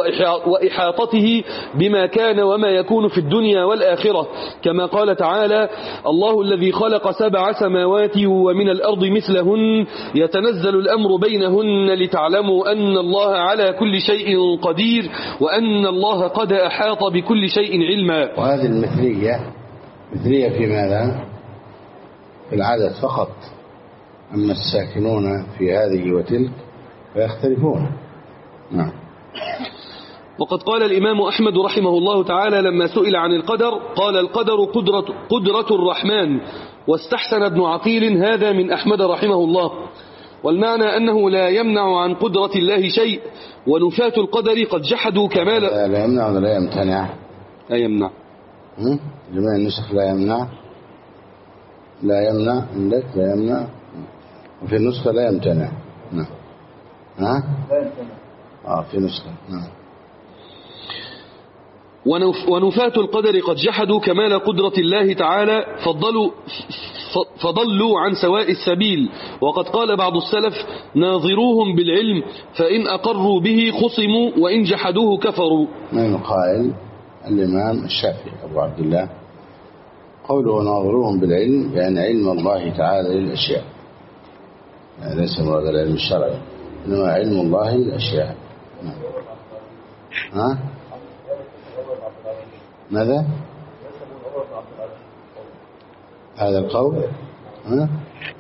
Speaker 2: وإحاطته بما كان وما يكون في الدنيا والآخرة كما قال تعالى الله الذي خلق سبع سماوات ومن الأرض مثلهن يتنزل الأمر بينهن لتعلموا أن الله على كل شيء قدير وأن الله قد أحاط بكل شيء علما.
Speaker 1: وهذه المثلية مثلية في ماذا؟ في العدد فقط، أما الساكنون في هذه وتلك فيختلفون. نعم.
Speaker 2: وقد قال الإمام أحمد رحمه الله تعالى لما سئل عن القدر قال القدر قدرة, قدرة الرحمن. واستحسن ابن عقيل هذا من أحمد رحمه الله. والمعنى أنه لا يمنع عن قدرة الله شيء. ونفاة القدر قد جحدوا كمال
Speaker 1: لا يمنع ولا يمتنع.
Speaker 2: لا يمنع.
Speaker 1: جميع النسخ لا يمنع لا يمنع عندك لا يمنع وفي النسخة لا يمتنع. نعم. ها؟ آه في نسخة. نعم.
Speaker 2: ونفاة القدر قد جحدوا كمال قدرة الله تعالى فضلوا فضلوا عن سواء السبيل. وقد قال بعض السلف ناظروهم بالعلم فإن أقروا به خصموا وإن جحدوه كفروا.
Speaker 1: من قائل؟ الإمام الشافعي أبو عبد الله قوله ناظروهم بالعلم يعني علم الله تعالى للأشياء، يعني ليس مراد العلم الشرعي إنما علم الله للأشياء. ها؟ ماذا؟ هذا القول ها؟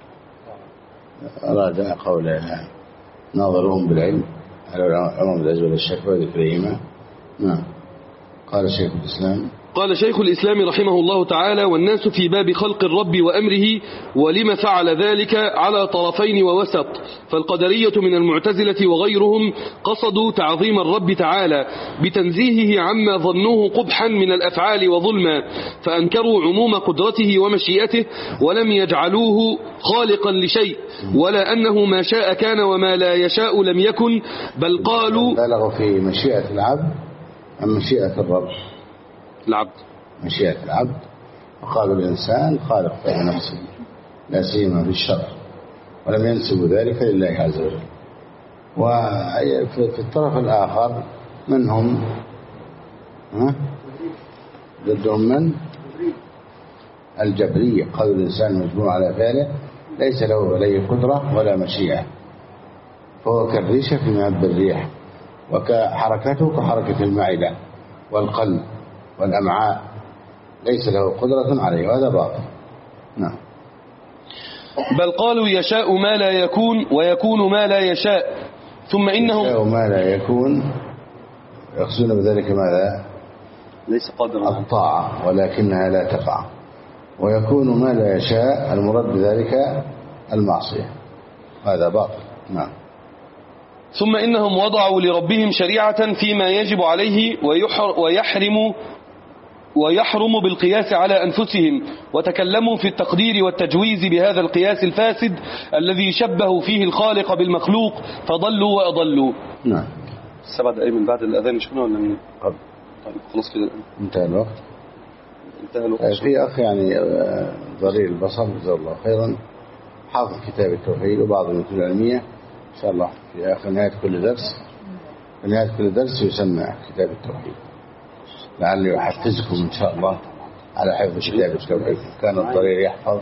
Speaker 1: أراد قوله ناظرهم بالعلم على عموم الأزواج الشكوى وذكرهما. نعم. قال شيخ الإسلام
Speaker 2: قال شيخ الإسلام رحمه الله تعالى: والناس في باب خلق الرب وأمره ولم فعل ذلك على طرفين ووسط، فالقدرية من المعتزلة وغيرهم قصدوا تعظيم الرب تعالى بتنزيهه عما ظنوه قبحا من الأفعال وظلما، فأنكروا عموم قدرته ومشيئته ولم يجعلوه خالقا لشيء، ولا أنه ما شاء كان وما لا يشاء لم يكن، بل قالوا
Speaker 1: بلغوا في مشيئة العبد أم مشيئة الرب؟
Speaker 2: العبد.
Speaker 1: مشيئة العبد، وقالوا الإنسان خالق فعل نفسه لا سيما في الشرع، ولم ينسبوا ذلك لله عز وجل. وفي الطرف الآخر منهم ها ضدهم من الجبرية، قالوا الإنسان مجبور على فعله ليس له عليه قدرة ولا مشيئة، فهو كالريشة في مهب الريح، وكحركته كحركة المعدة والقلب والأمعاء، ليس له قدرة عليه، وهذا باطل. نعم.
Speaker 2: بل قالوا يشاء ما لا يكون ويكون ما لا يشاء، ثم إنهم
Speaker 1: يشاء ما لا يكون يقصدون بذلك ماذا؟
Speaker 2: ليس قادرا
Speaker 1: الطاعة ولكنها لا تقع، ويكون ما لا يشاء المراد بذلك المعصية، هذا باطل. نعم.
Speaker 2: ثم إنهم وضعوا لربهم شريعة فيما يجب عليه ويحرم ويحرم بالقياس على أنفسهم، وتكلموا في التقدير والتجويز بهذا القياس الفاسد الذي شبهوا فيه الخالق بالمخلوق فضلوا وأضلوا.
Speaker 1: نعم.
Speaker 2: سبع دقائق من بعد الأذان مش هنا ولا من
Speaker 1: قبل؟
Speaker 2: طيب خلاص كده
Speaker 1: انتهى الوقت.
Speaker 2: انتهى الوقت.
Speaker 1: في أخ يعني ضرير البصر جزاه الله خيرا حافظ كتاب التوحيد وبعض المتون العلمية، إن شاء الله في آخر نهاية كل درس في نهاية كل درس يسمى كتاب التوحيد، لعله يحفزكم إن شاء الله على حفظ كتاب التوحيد. كان الضرير يحفظ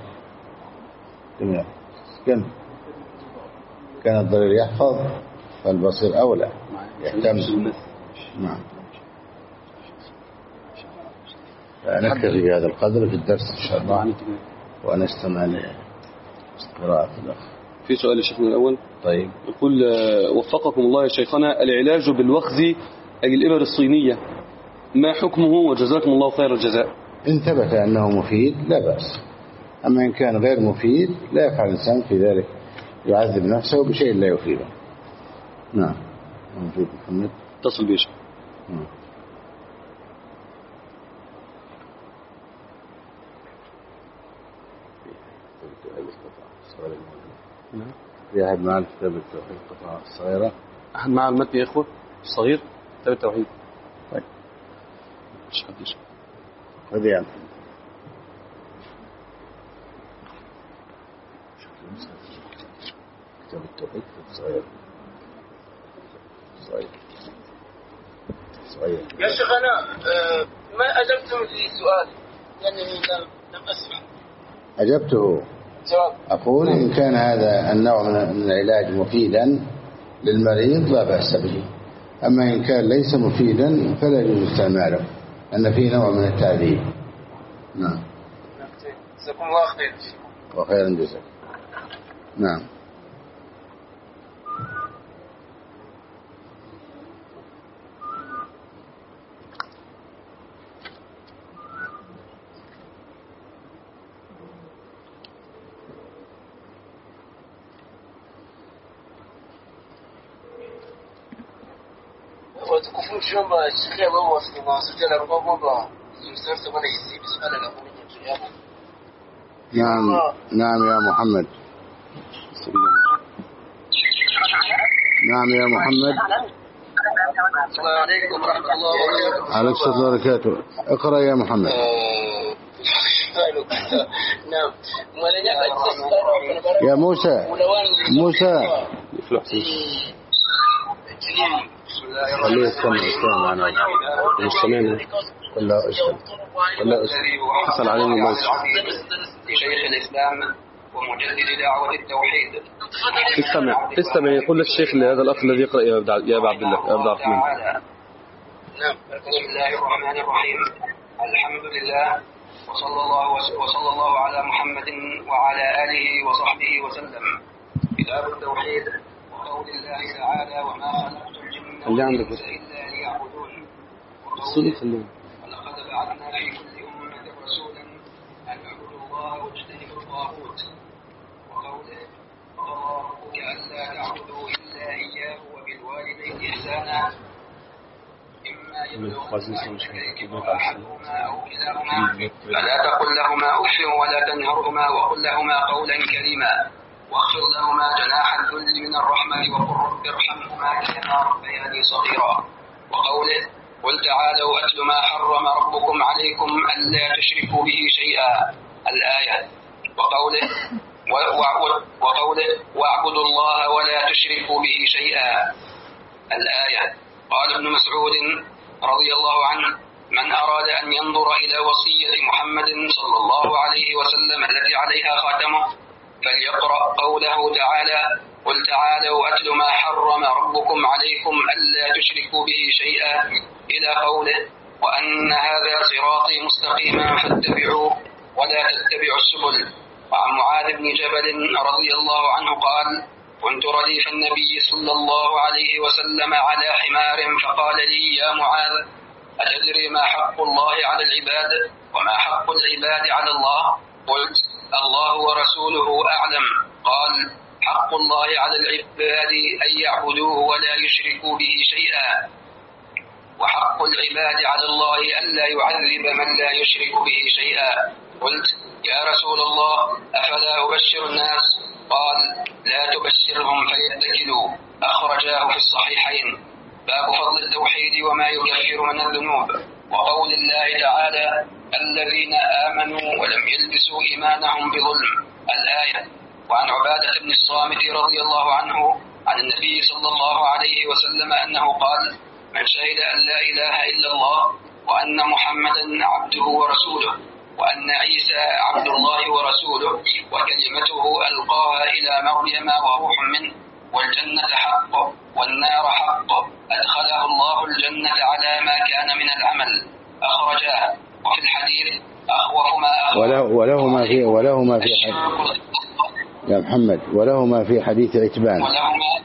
Speaker 1: كان كان الضرير يحفظ فالبصير أولى يهتم. نعم. نكتفي بهذا القدر في الدرس إن شاء الله، ونستمع لقراءة الأخ.
Speaker 2: في سؤال الشيخنا الأول.
Speaker 1: طيب.
Speaker 2: يقول وفقكم الله يا شيخنا، العلاج بالوخز أي الإبر الصينية ما حكمه وجزاكم الله خير الجزاء؟
Speaker 1: إن ثبت أنه مفيد لا بأس، أما إن كان غير مفيد لا يفعل الإنسان في ذلك، يعذب نفسه بشيء لا يفيده. نعم. موجود محمد.
Speaker 2: اتصل بيش.
Speaker 1: نعم. في أحد مع كتاب التوحيد القطعة الصغيرة؟
Speaker 2: أحد مع المتن يا إخوة الصغير كتاب التوحيد.
Speaker 1: طيب.
Speaker 2: مش حد يشوف.
Speaker 1: هذه يعني. كتاب التوحيد الصغير. صغير. صغير.
Speaker 3: يا شيخ أنا ما أجبتم لسؤال يعني لم أسمع.
Speaker 1: أجبته. أقول إن كان هذا النوع من العلاج مفيدا للمريض لا بأس به، أما إن كان ليس مفيدا فلا يجوز استعماله، أن فيه نوع من التعذيب. نعم.
Speaker 3: جزاكم الله خير.
Speaker 1: وخيرا جزاك. نعم. نعم نعم يا محمد. نعم يا محمد.
Speaker 3: السلام عليكم ورحمة الله وبركاته.
Speaker 1: عليكم السلام وبركاته. اقرأ يا محمد.
Speaker 3: نعم.
Speaker 1: يا موسى موسى
Speaker 2: خليه يستمع يستمع معنا مستمعين.
Speaker 1: ولا
Speaker 2: ولا حصل عليه الموت
Speaker 4: لشيخ الإسلام ومجدد دعوة التوحيد.
Speaker 2: استمع استمع يقول الشيخ لهذا الأخ الذي يقرأ يا أبا عبد الله يا أبا عبد الله.
Speaker 4: نعم. بسم الله الرحمن الرحيم. الحمد لله وصلى الله وصلى الله على محمد وعلى آله وصحبه وسلم. كتاب التوحيد وقول الله تعالى وما خلقت الجن والإنس إلا ليعبدون. ولقد بعثنا في كل أمة رسولا أن اعبدوا الله واجتنبوا الطاغوت. وقوله وقضى ربك ألا تعبدوا إلا إياه وبالوالدين إحسانا إما يبلغن عندك الكبر أحدهما أو كلاهما فلا تقل لهما أف ولا تنهرهما وقل لهما قولا كريما واخفض لهما جناح الذل من الرحمة وقل رب ارحمهما كما ربياني صغيرا. وقوله قل تعالوا أتل ما حرم ربكم عليكم ألا تشركوا به شيئا الآية. وقوله وقوله واعبدوا الله ولا تشركوا به شيئا الآية. قال ابن مسعود رضي الله عنه من أراد أن ينظر إلى وصية محمد صلى الله عليه وسلم التي عليها خاتمه فليقرأ قوله تعالى قل تعالوا أتل ما حرم ربكم عليكم ألا تشركوا به شيئا إلى قوله وأن هذا صراطي مستقيما فاتبعوه ولا تتبعوا السبل. وعن معاذ بن جبل رضي الله عنه قال كنت رديف النبي صلى الله عليه وسلم على حمار فقال لي يا معاذ أتدري ما حق الله على العباد وما حق العباد على الله؟ قلت الله ورسوله أعلم. قال حق الله على العباد أن يعبدوه ولا يشركوا به شيئا وحق العباد على الله ألا يعذب من لا يشرك به شيئا. قلت يا رسول الله أفلا أبشر الناس؟ قال لا تبشرهم فيتكلوا. أخرجاه في الصحيحين. باب فضل التوحيد وما يكفر من الذنوب. وقول الله تعالى الذين آمنوا ولم يلبسوا إيمانهم بظلم الآية. وعن عبادة بن الصامت رضي الله عنه عن النبي صلى الله عليه وسلم أنه قال من شهد أن لا إله إلا الله وأن محمدا عبده ورسوله وأن عيسى عبد الله ورسوله وكلمته ألقاها إلى مريم وروح منه والجنة حق والنار حق أدخله الله الجنة على ما كان من العمل. أخرجاه. وفي الحديث أخوف ما أخوف
Speaker 1: وله, وله ما في وله ما في حديث يا محمد وله ما في حديث عتبان
Speaker 4: وله ما,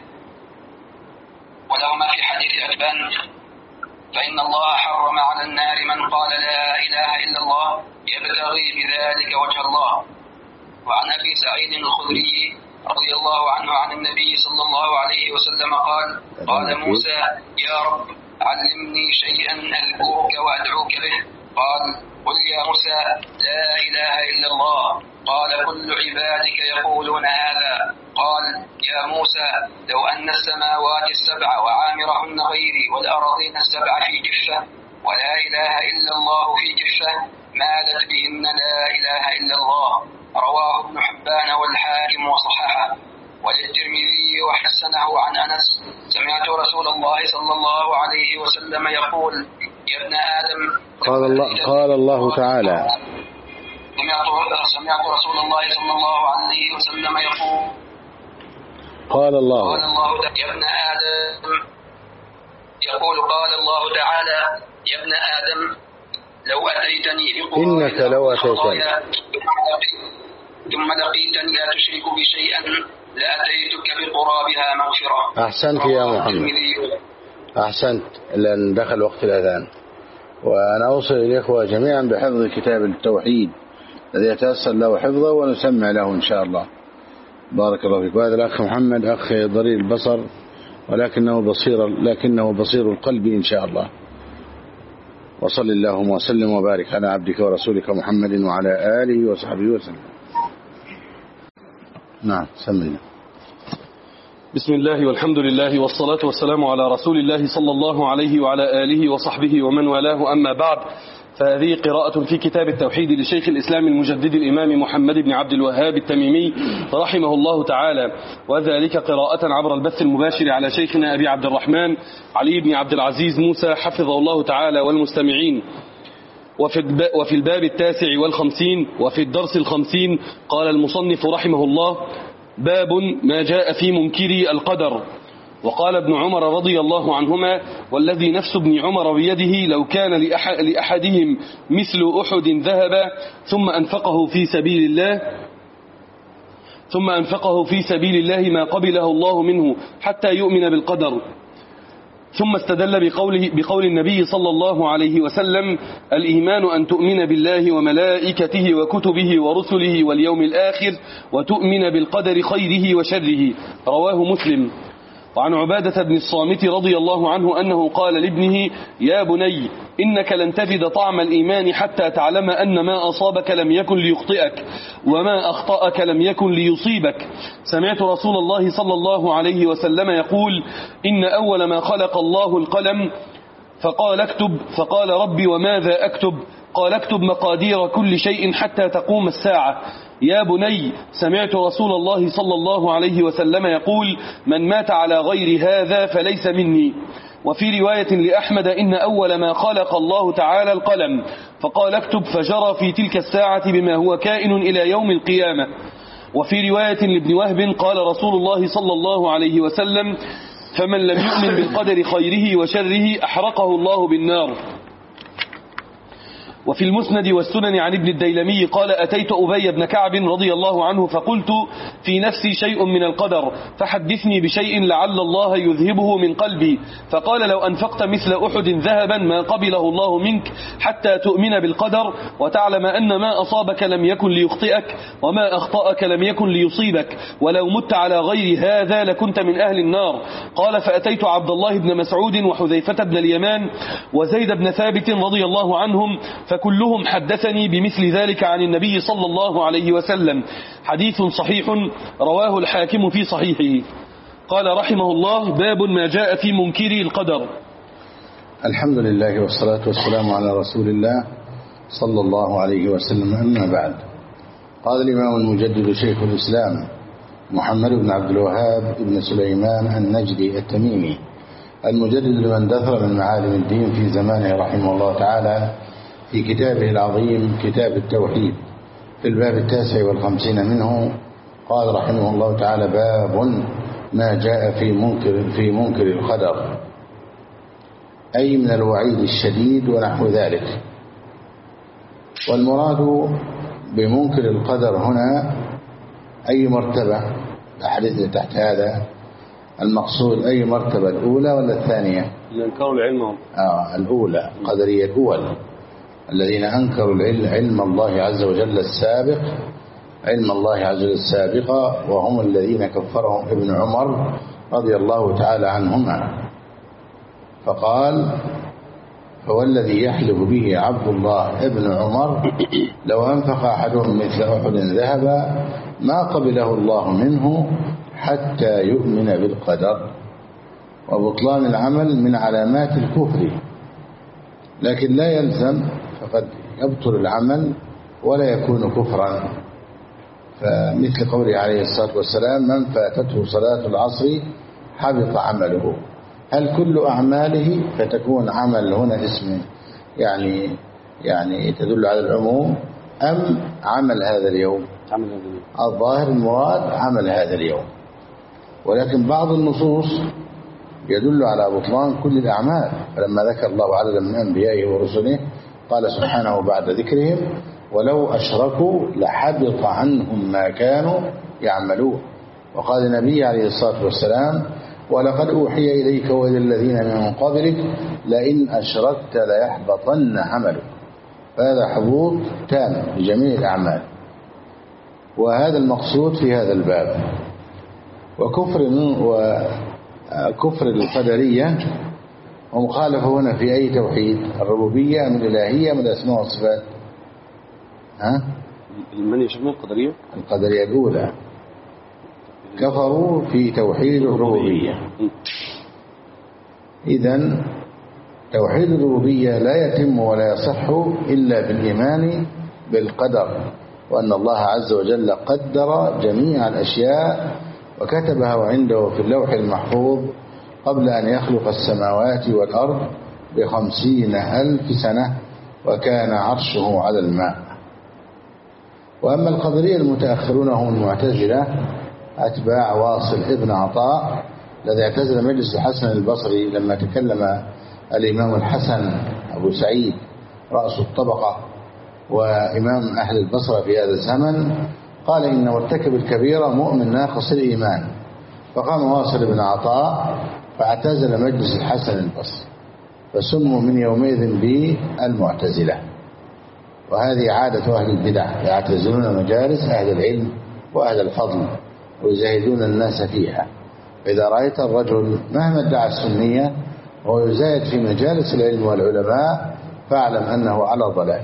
Speaker 4: وله ما في حديث عتبان فإن الله حرم على النار من قال لا إله إلا الله يبتغي بذلك وجه الله. وعن أبي سعيد الخدري رضي الله عنه عن النبي صلى الله عليه وسلم قال قال موسى يا رب علمني شيئا أذكرك وأدعوك به. قال قل يا موسى لا إله إلا الله. قال كل عبادك يقولون هذا. قال يا موسى لو أن السماوات السبع وعامرهن غيري والأراضين السبع في كفة ولا إله إلا الله في كفة مالت بهن لا إله إلا الله. رواه ابن حبان والحاكم وصححه. وللترمذي وحسنه عن أنس سمعت رسول الله صلى الله عليه وسلم يقول يا ابن آدم
Speaker 1: قال الله, قال الله تعالى
Speaker 4: سمعت سمعت رسول الله صلى الله عليه وسلم يقول
Speaker 1: قال الله
Speaker 4: قال الله يا ابن آدم يقول قال الله تعالى يا ابن آدم لو أتيتني بقراب
Speaker 1: إنك لو أتيتني
Speaker 4: ثم لقيتني لا تشرك بشيئا لأتيتك بقرابها مغفرة.
Speaker 1: أحسنت يا محمد أحسنت لأن دخل وقت الأذان. وأنا أوصل الإخوة جميعا بحفظ كتاب التوحيد الذي يتيسر له حفظه ونسمع له إن شاء الله. بارك الله فيك. وهذا الأخ محمد أخ ضرير البصر ولكنه بصير لكنه بصير القلب إن شاء الله. وصل اللهم وسلم وبارك على عبدك ورسولك محمد وعلى آله وصحبه وسلم. نعم سمعنا.
Speaker 2: بسم الله والحمد لله والصلاة والسلام على رسول الله صلى الله عليه وعلى آله وصحبه ومن والاه. أما بعد فهذه قراءة في كتاب التوحيد لشيخ الإسلام المجدد الإمام محمد بن عبد الوهاب التميمي رحمه الله تعالى، وذلك قراءة عبر البث المباشر على شيخنا أبي عبد الرحمن علي بن عبد العزيز موسى حفظه الله تعالى والمستمعين. وفي الباب التاسع والخمسين وفي الدرس الخمسين قال المصنف رحمه الله: باب ما جاء في منكري القدر. وقال ابن عمر رضي الله عنهما: والذي نفس ابن عمر بيده لو كان لأحدهم مثل أحد ذهبا ثم أنفقه في سبيل الله ثم أنفقه في سبيل الله ما قبله الله منه حتى يؤمن بالقدر. ثم استدل بقوله بقول النبي صلى الله عليه وسلم: الإيمان أن تؤمن بالله وملائكته وكتبه ورسله واليوم الآخر وتؤمن بالقدر خيره وشره. رواه مسلم. وعن عبادة بن الصامت رضي الله عنه أنه قال لابنه: يا بني إنك لن تجد طعم الإيمان حتى تعلم أن ما أصابك لم يكن ليخطئك وما أخطأك لم يكن ليصيبك. سمعت رسول الله صلى الله عليه وسلم يقول: إن أول ما خلق الله القلم فقال اكتب، فقال ربي وماذا أكتب؟ قال اكتب مقادير كل شيء حتى تقوم الساعة. يا بني سمعت رسول الله صلى الله عليه وسلم يقول: من مات على غير هذا فليس مني. وفي رواية لأحمد: إن أول ما خلق الله تعالى القلم فقال اكتب، فجرى في تلك الساعة بما هو كائن إلى يوم القيامة. وفي رواية لابن وهب قال رسول الله صلى الله عليه وسلم: فمن لم يؤمن بالقدر خيره وشره أحرقه الله بالنار. وفي المسند والسنن عن ابن الديلمي قال: أتيت أبي بن كعب رضي الله عنه فقلت: في نفسي شيء من القدر فحدثني بشيء لعل الله يذهبه من قلبي. فقال: لو أنفقت مثل أحد ذهبا ما قبله الله منك حتى تؤمن بالقدر وتعلم أن ما أصابك لم يكن ليخطئك وما أخطأك لم يكن ليصيبك ولو مت على غير هذا لكنت من أهل النار. قال: فأتيت عبد الله بن مسعود وحذيفة بن اليمان وزيد بن ثابت رضي الله عنهم فكلهم حدثني بمثل ذلك عن النبي صلى الله عليه وسلم. حديث صحيح رواه الحاكم في صحيحه. قال رحمه الله: باب ما جاء في منكري القدر.
Speaker 1: الحمد لله والصلاة والسلام على رسول الله صلى الله عليه وسلم. أما بعد، قال الإمام المجدد شيخ الإسلام محمد بن عبد الوهاب بن سليمان النجدي التميمي المجدد لمن دثر من معالم الدين في زمانه رحمه الله تعالى في كتابه العظيم كتاب التوحيد في الباب التاسع والخمسين منه، قال رحمه الله تعالى: باب ما جاء في منكر في منكر القدر، أي من الوعيد الشديد ونحو ذلك. والمراد بمنكر القدر هنا أي مرتبة؟ الأحاديث تحت هذا المقصود أي مرتبة، الأولى ولا الثانية؟
Speaker 2: ينكروا العلم
Speaker 1: آه الأولى، قدرية الأول الذين أنكروا العلم علم الله عز وجل السابق، علم الله عز وجل السابق، وهم الذين كفرهم ابن عمر رضي الله تعالى عنهما. فقال: فوالذي يحلف به عبد الله ابن عمر لو أنفق أحدهم مثل أحد ذهبا ما قبله الله منه حتى يؤمن بالقدر. وبطلان العمل من علامات الكفر، لكن لا يلزم، فقد يبطل العمل ولا يكون كفرا. فمثل قوله عليه الصلاة والسلام: من فاتته صلاة العصر حبط عمله. هل كل أعماله فتكون عمل هنا اسم يعني يعني تدل على العموم، أم عمل هذا اليوم؟ الظاهر المراد عمل هذا اليوم، ولكن بعض النصوص يدل على بطلان كل الأعمال. فلما ذكر الله عددا من أنبيائه ورسله قال سبحانه بعد ذكرهم: ولو أشركوا لحبط عنهم ما كانوا يعملون. وقال النبي عليه الصلاة والسلام: ولقد أوحي إليك وإلى الذين من قبلك لئن أشركت ليحبطن عملك. فهذا حبوط تام لجميع الأعمال، وهذا المقصود في هذا الباب. وكفر وكفر القدرية ومخالفة هنا في أي توحيد؟ الربوبية أم الإلهية أم الأسماء والصفات؟ ها؟
Speaker 2: من يشمل القدرية؟
Speaker 1: القدرية الأولى كفروا في توحيد الربوبية. إذن توحيد الربوبية لا يتم ولا يصح إلا بالإيمان بالقدر، وأن الله عز وجل قدر جميع الأشياء وكتبها عنده في اللوح المحفوظ قبل أن يخلق السماوات والأرض بخمسين ألف سنة وكان عرشه على الماء. وأما القدرية المتأخرون هم المعتزلة أتباع واصل ابن عطاء الذي اعتزل مجلس الحسن البصري لما تكلم الإمام الحسن أبو سعيد رأس الطبقة وإمام أهل البصرة في هذا الزمن، قال إن مرتكب الكبيرة مؤمن ناقص الإيمان، فقام واصل بن عطاء فاعتزل مجلس الحسن البصري، فسموا من يومئذ بالمعتزلة. وهذه عادة أهل البدع، يعتزلون مجالس أهل العلم وأهل الفضل ويزاهدون الناس فيها. فإذا رأيت الرجل مهما ادعى السنية وهو يزاهد في مجالس العلم والعلماء فاعلم أنه على ضلال.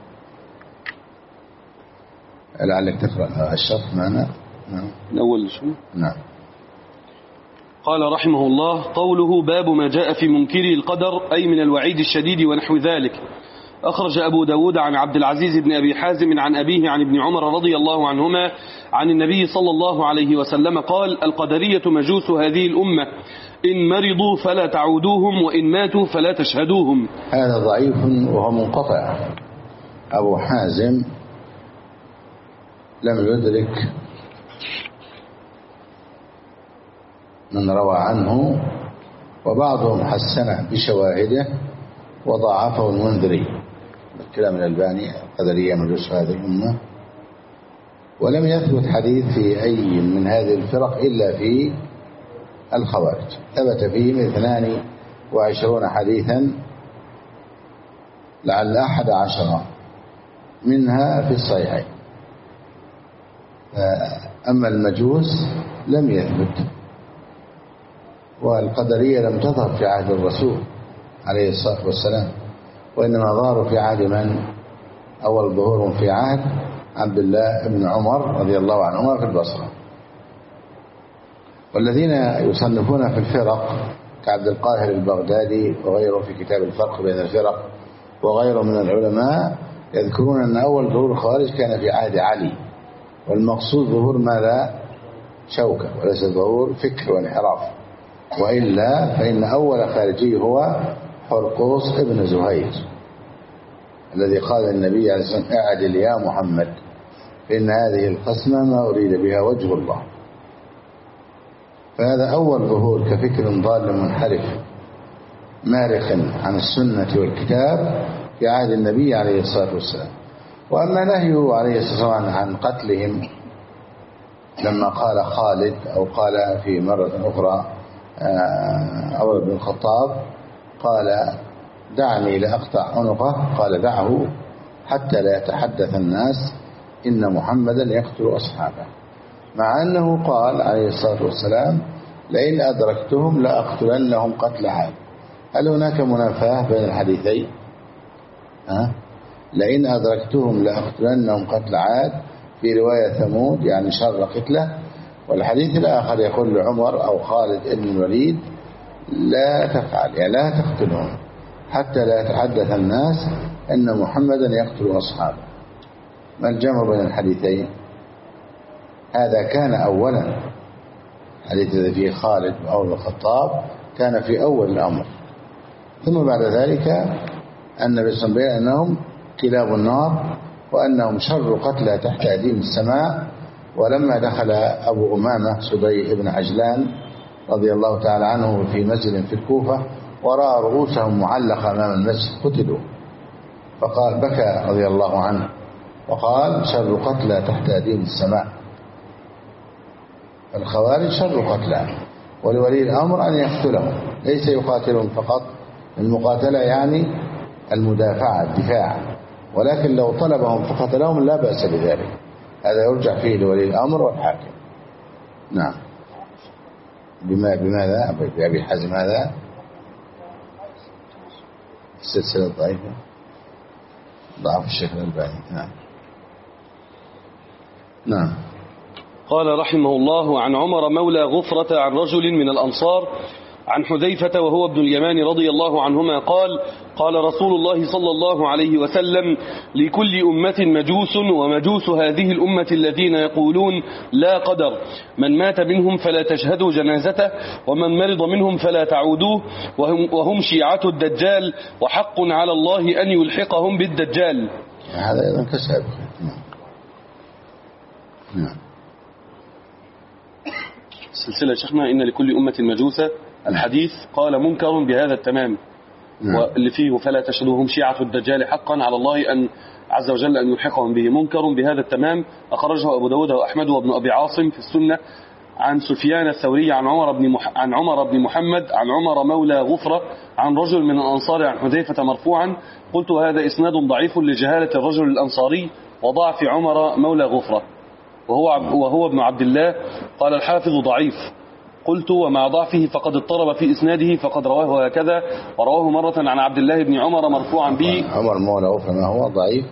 Speaker 1: لعلك تقرأ الشرح معنا. نعم.
Speaker 2: الأول شو؟
Speaker 1: نعم.
Speaker 2: قال رحمه الله: قوله باب ما جاء في منكري القدر، أي من الوعيد الشديد ونحو ذلك. أخرج أبو داود عن عبد العزيز بن أبي حازم عن أبيه عن ابن عمر رضي الله عنهما عن النبي صلى الله عليه وسلم قال: القدرية مجوس هذه الأمة، إن مرضوا فلا تعودوهم، وإن ماتوا فلا تشهدوهم.
Speaker 1: هذا ضعيف وهو منقطع. أبو حازم لم يدرك من روى عنه، وبعضهم حسنه بشواهده وضاعفه المنذري الكلام الألباني قدرية مجوس هذه الأمة. ولم يثبت حديث في أي من هذه الفرق إلا في الخوارج، ثبت فيه اثنان وعشرون حديثا لعل أحد عشر منها في الصحيحين. أما المجوس لم يثبت. والقدرية لم تظهر في عهد الرسول عليه الصلاة والسلام، وإنما ظهروا في عهد من؟ أول ظهورهم في عهد عبد الله بن عمر رضي الله عنهما في البصرة. والذين يصنفون في الفرق كعبد القاهر البغدادي وغيره في كتاب الفرق بين الفرق وغيره من العلماء يذكرون أن أول ظهور الخوارج كان في عهد علي، والمقصود ظهور ماذا؟ شوكة، وليس ظهور فكر وانحراف. وإلا فإن أول خارجي هو حرقوس ابن زهير الذي قال النبي عليه الصلاة والسلام: اعدل يا محمد فإن هذه القسمة ما أريد بها وجه الله. فهذا أول ظهور كفكر ضال منحرف مارق عن السنة والكتاب في عهد النبي عليه الصلاة والسلام. وأما نهيه عليه الصلاة والسلام عن قتلهم لما قال خالد أو قال في مرة أخرى عمر بن الخطاب قال: دعني لأقطع عنقه، قال: دعه حتى لا يتحدث الناس إن محمدا يقتل أصحابه، مع أنه قال عليه الصلاة والسلام: لئن أدركتهم لأقتلنهم قتل عاد. هل هناك منافاة بين الحديثين؟ ها؟ لئن أدركتهم لأقتلنهم قتل عاد في رواية ثمود يعني شر قتله، والحديث الآخر يقول لعمر أو خالد بن الوليد: لا تفعل، يعني لا تقتلهم حتى لا يتحدث الناس أن محمدا يقتل أصحابه. ما الجمع بين الحديثين؟ هذا كان أولا، حديث الذي فيه خالد أو الخطاب كان في أول الأمر، ثم بعد ذلك النبي صلى الله عليه وسلم أنهم كلاب النار وأنهم شر قتلى تحت أديم السماء. ولما دخل أبو أمامة سدي بن عجلان رضي الله تعالى عنه في مسجد في الكوفة ورأى رؤوسهم معلقة أمام المسجد قتلوا، فقال بكى رضي الله عنه وقال: شر قتلى تحت أديم السماء. الخوارج شر قتلى، ولولي الأمر أن يقتلهم، ليس يقاتلهم فقط، المقاتلة يعني المدافعة الدفاع، ولكن لو طلبهم فقتلهم لا بأس بذلك، هذا يرجع فيه لولي الأمر والحاكم. نعم. بما بماذا؟ بأبي حازم هذا السلسلة الضعيفة ضعف الشيخ الألباني. نعم. نعم.
Speaker 2: قال رحمه الله: عن عمر مولى غفرة عن رجل من الأنصار عن حذيفة وهو ابن اليمان رضي الله عنهما قال قال رسول الله صلى الله عليه وسلم لكل أمة مجوس ومجوس هذه الأمة الذين يقولون لا قدر، من مات منهم فلا تشهدوا جنازته ومن مرض منهم فلا تعودوه، وهم, وهم شيعة الدجال، وحق على الله أن يلحقهم بالدجال.
Speaker 1: هذا أيضا كسابق. نعم.
Speaker 2: سلسلة شيخنا إن لكل أمة مجوسة، الحديث قال منكر بهذا التمام. نعم. واللي فيه فلا تشهدوهم شيعة الدجال، حقا على الله أن عز وجل أن يلحقهم به، منكر بهذا التمام. أخرجه أبو داود وأحمد وابن أبي عاصم في السنة عن سفيان الثوري عن عمر بن مح... عن عمر بن محمد عن عمر مولى غفرة عن رجل من الأنصار عن حذيفة مرفوعا. قلت هذا إسناد ضعيف لجهالة الرجل الأنصاري وضعف عمر مولى غفرة وهو وهو ابن عبد الله. قال الحافظ ضعيف. قلت ومع ضعفه فقد اضطرب في إسناده، فقد رواه هكذا ورواه مرة عن عبد الله بن عمر مرفوعا به.
Speaker 1: عمر مولى غفرة ما هو ضعيف؟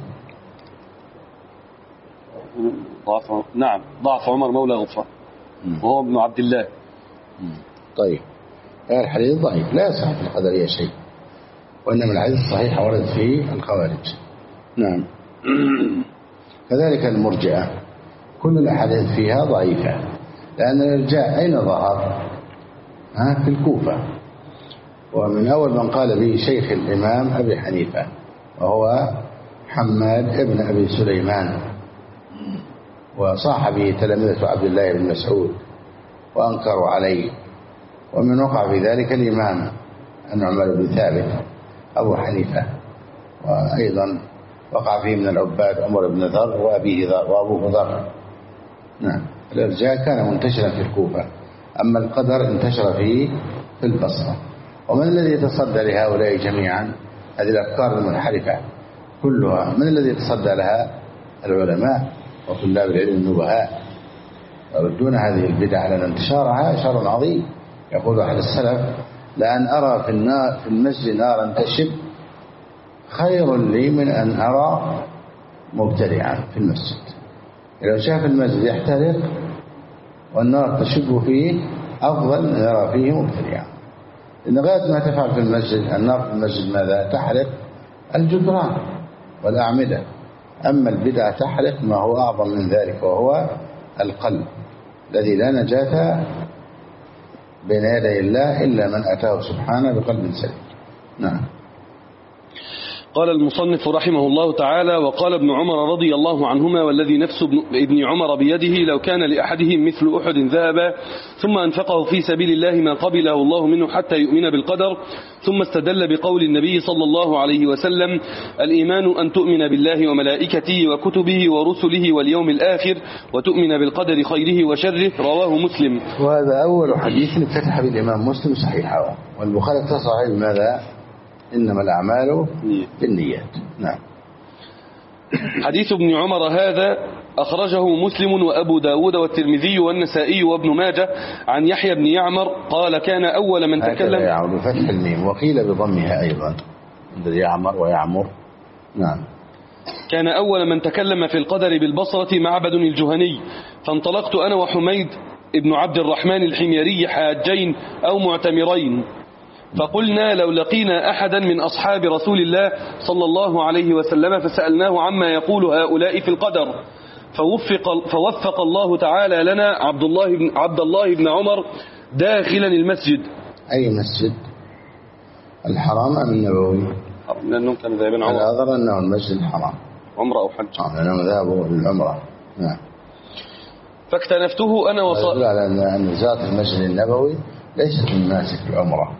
Speaker 2: ضعف نعم ضعف عمر مولى غفرة وهو ابن عبد الله.
Speaker 1: طيب الحديث ضعيف لا يصح في القدرية شيء، وإنما الحديث الصحيح ورد فيه الخوارج. نعم. كذلك المرجئة كل الأحاديث فيها ضعيفة، لأن الإرجاء أين ظهر؟ ها في الكوفة، ومن أول من قال به شيخ الإمام أبي حنيفة وهو حماد ابن أبي سليمان، وصاح به تلامذة عبد الله بن مسعود وأنكروا عليه. ومن وقع في ذلك الإمام النعمان بن ثابت أبو حنيفة، وأيضا وقع فيه من العباد عمر بن ذر وأبيه ذر وأبوه ذر. نعم. الإرجاء كان منتشرا في الكوفة، أما القدر انتشر فيه في البصرة. ومن الذي يتصدى لهؤلاء جميعا هذه الأفكار المنحرفة كلها؟ من الذي يتصدى لها؟ العلماء وطلاب العلم النبهاء يردون هذه البدع لأن انتشارها شر عظيم. يقول أحد السلف لأن أرى في النار في المسجد نارا تشب خير لي من أن أرى مبتدعا في المسجد. لو شاف المسجد يحترق والنار تشب فيه أفضل من يرى فيه مبتدعا، لأن غاية ما تفعل في المسجد النار في المسجد ماذا؟ تحرق الجدران والأعمدة، أما البدع تحرق ما هو أعظم من ذلك وهو القلب الذي لا نجاة بين يدي الله إلا من أتاه سبحانه بقلب سليم. نعم.
Speaker 2: قال المصنف رحمه الله تعالى وقال ابن عمر رضي الله عنهما والذي نفس ابن عمر بيده لو كان لأحدهم مثل أحد ذهبا ثم أنفقه في سبيل الله ما قبله الله منه حتى يؤمن بالقدر. ثم استدل بقول النبي صلى الله عليه وسلم الإيمان أن تؤمن بالله وملائكته وكتبه ورسله واليوم الآخر وتؤمن بالقدر خيره وشره. رواه مسلم.
Speaker 1: وهذا أول حديث افتتح بالإمام مسلم صحيحه، والبخاري اتصل بماذا؟ إنما الأعمال بالنيات. نعم.
Speaker 2: حديث ابن عمر هذا أخرجه مسلم وأبو داود والترمذي والنسائي وابن ماجه عن يحيى بن يعمر قال كان أول من تكلم
Speaker 1: يعمر بفتح الميم وقيل بضمها أيضا يعمر ويعمر. نعم.
Speaker 2: كان أول من تكلم في القدر بالبصرة معبد الجهني، فانطلقت أنا وحميد ابن عبد الرحمن الحميري حاجين أو معتمرين، فقلنا لو لقينا أحدا من أصحاب رسول الله صلى الله عليه وسلم فسألناه عما يقول هؤلاء في القدر، فوفق, فوفق الله تعالى لنا عبد الله بن, عبد الله بن عمر داخلا المسجد.
Speaker 1: أي مسجد؟ الحرام أم النبوي؟
Speaker 2: لأنهم كانوا ذاهبين عمر.
Speaker 1: الأظهر أنه المسجد الحرام
Speaker 2: عمره أو حج.
Speaker 1: آه لأنهم ذهبوا للعمرة. نعم.
Speaker 2: فاكتنفته أنا وص...
Speaker 1: يدل على أن زيارة المسجد النبوي ليست من مناسك العمرة،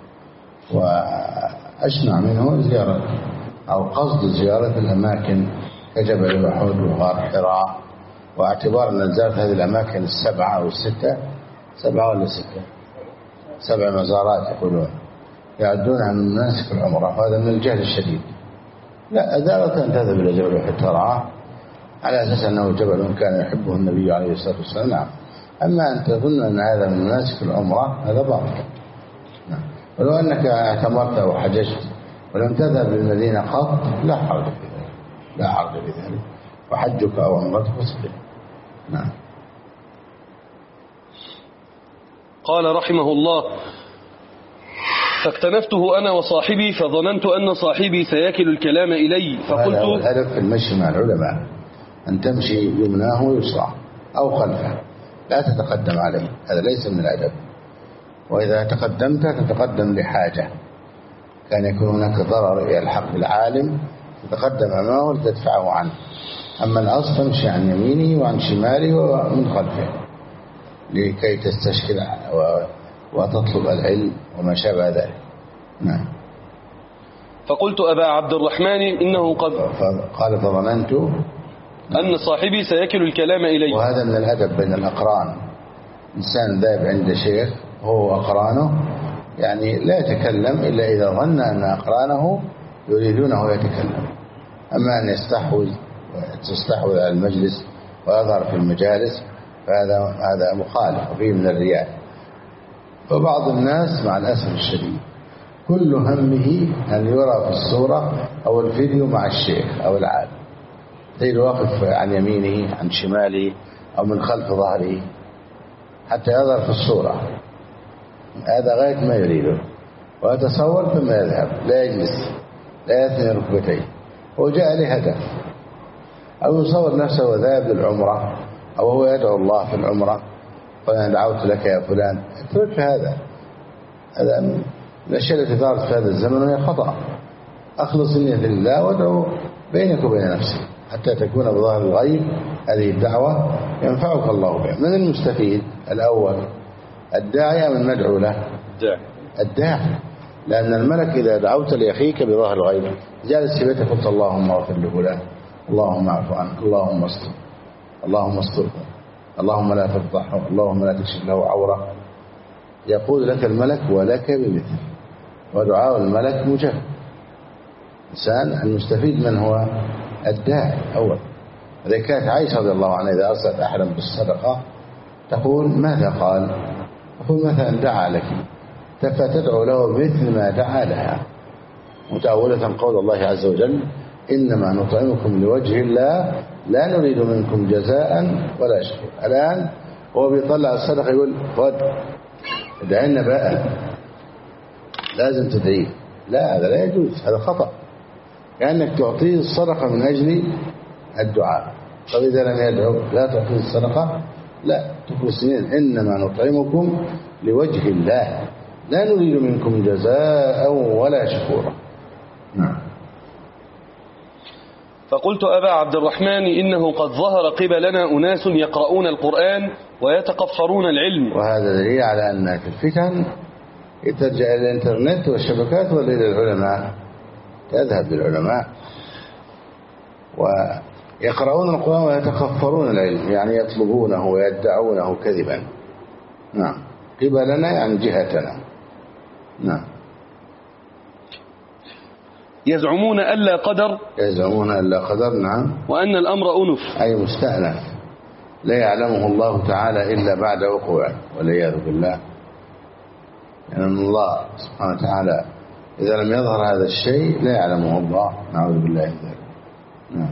Speaker 1: وأشنع منه زيارة أو قصد زيارة الأماكن كجبل أحد وغار حراء، واعتبار أن زيارة هذه الأماكن السبعة أو الستة سبعة ولا ستة سبع مزارات يقولون يعدونها من مناسك العمرة، وهذا من الجهل الشديد. لا أدارة أن تذهب إلى جبل أحد ترعى على أساس أنه جبل كان يحبه النبي عليه الصلاة والسلام. نعم. أما أن تظن أن هذا من مناسك العمرة هذا باطل. نعم. ولو أنك اعتمرت أو حججت ولم تذهب للمدينة قط لا حرج في ذلك، لا حرج في ذلك، وحجك أو عمرتك صحيح. نعم.
Speaker 2: قال رحمه الله فاكتنفته أنا وصاحبي فظننت أن صاحبي سيكل الكلام إلي
Speaker 1: هذا هو
Speaker 2: فقلت
Speaker 1: الهدف في المشي مع العلماء، أن تمشي يمناه ويسراه أو خلفه، لا تتقدم عليه، هذا ليس من الأدب. وإذا تقدمت تتقدم لحاجة، كان يكون هناك ضرر يلحق بالعالم تتقدم أمامه لتدفعه عنه. أما الأصل تمشي عن يمينه وعن شماله ومن خلفه لكي تستشكل وتطلب العلم وما شابه ذلك. نعم.
Speaker 2: فقلت أبا عبد الرحمن إنه قد
Speaker 1: قال فظننت
Speaker 2: أن صاحبي سيكل الكلام إلي.
Speaker 1: وهذا من الأدب بين الأقران، إنسان ذاهب عند شيخ هو أقرانه يعني لا يتكلم إلا إذا ظن أن أقرانه يريدونه يتكلم. أما أن يستحوذ وتستحوذ على المجلس ويظهر في المجالس فهذا هذا مخالف وفيه من الرياء. فبعض الناس مع الأسف الشديد كل همه أن يرى في الصورة أو الفيديو مع الشيخ أو العالم، تجد واقف عن يمينه عن شماله أو من خلف ظهره حتى يظهر في الصورة. هذا غاية ما يريده، ويتصور ثم يذهب لا يجلس لا يثني ركبتيه، هو جاء لهدف. أو يصور نفسه وذهب للعمرة أو هو يدعو الله في العمرة قال أنا دعوت لك يا فلان، اترك هذا. هذا من الأشياء التي ظهرت في هذا الزمن وهي خطأ. أخلص النية لله وادعو بينك وبين نفسك حتى تكون بظاهر الغيب هذه الدعوة ينفعك الله بها. من المستفيد الأول الداعي من مدعو له؟ الداعي، لأن الملك إذا دعوت لأخيك بظاهر الغيب جالس في بيته قلت اللهم اغفر لفلان، اللهم اعف عنه، اللهم استر، اللهم استره، اللهم لا تفضحه، اللهم لا تكشف له عورة، يقول لك الملك ولك بمثل، ودعاء الملك مجاب. إنسان المستفيد من هو؟ الداعي أول. إذا كانت عائشة رضي الله عنها إذا أرسلت أحدا بالصدقة تقول ماذا قال؟ تقول مثلا دعا لك، فتدعو له مثل ما دعا لها، متأولة قول الله عز وجل إنما نطعمكم لوجه الله لا نريد منكم جزاء ولا شكور. الآن هو بيطلع الصدقة يقول خذ ادعينا بقى، لازم تدعيه. لا، هذا لا يجوز، هذا خطأ، كأنك تعطيه الصدقة من أجل الدعاء. طب إذا لم يدعو لا تعطيه الصدقة، لا تقول سنين إنما نطعمكم لوجه الله لا نريد منكم جزاء ولا شكورا. نعم.
Speaker 2: فقلت أبا عبد الرحمن إنه قد ظهر قبلنا أناس يقرؤون القرآن ويتقفرون العلم.
Speaker 1: وهذا دليل على أن الفتن ترجع إلى الإنترنت والشبكات ولا إلى العلماء؟ تذهب للعلماء ويقرؤون القرآن ويتقفرون العلم، يعني يطلبونه ويدعونه كذبا. نعم. قبلنا يعني جهتنا. نعم.
Speaker 2: يزعمون ألا قدر
Speaker 1: يزعمون ألا قدر. نعم.
Speaker 2: وأن الأمر أنف،
Speaker 1: أي مستأنف لا يعلمه الله تعالى إلا بعد وقوعه والعياذ بالله. يعني الله سبحانه وتعالى إذا لم يظهر هذا الشيء لا يعلمه الله، نعوذ بالله من ذلك. نعم.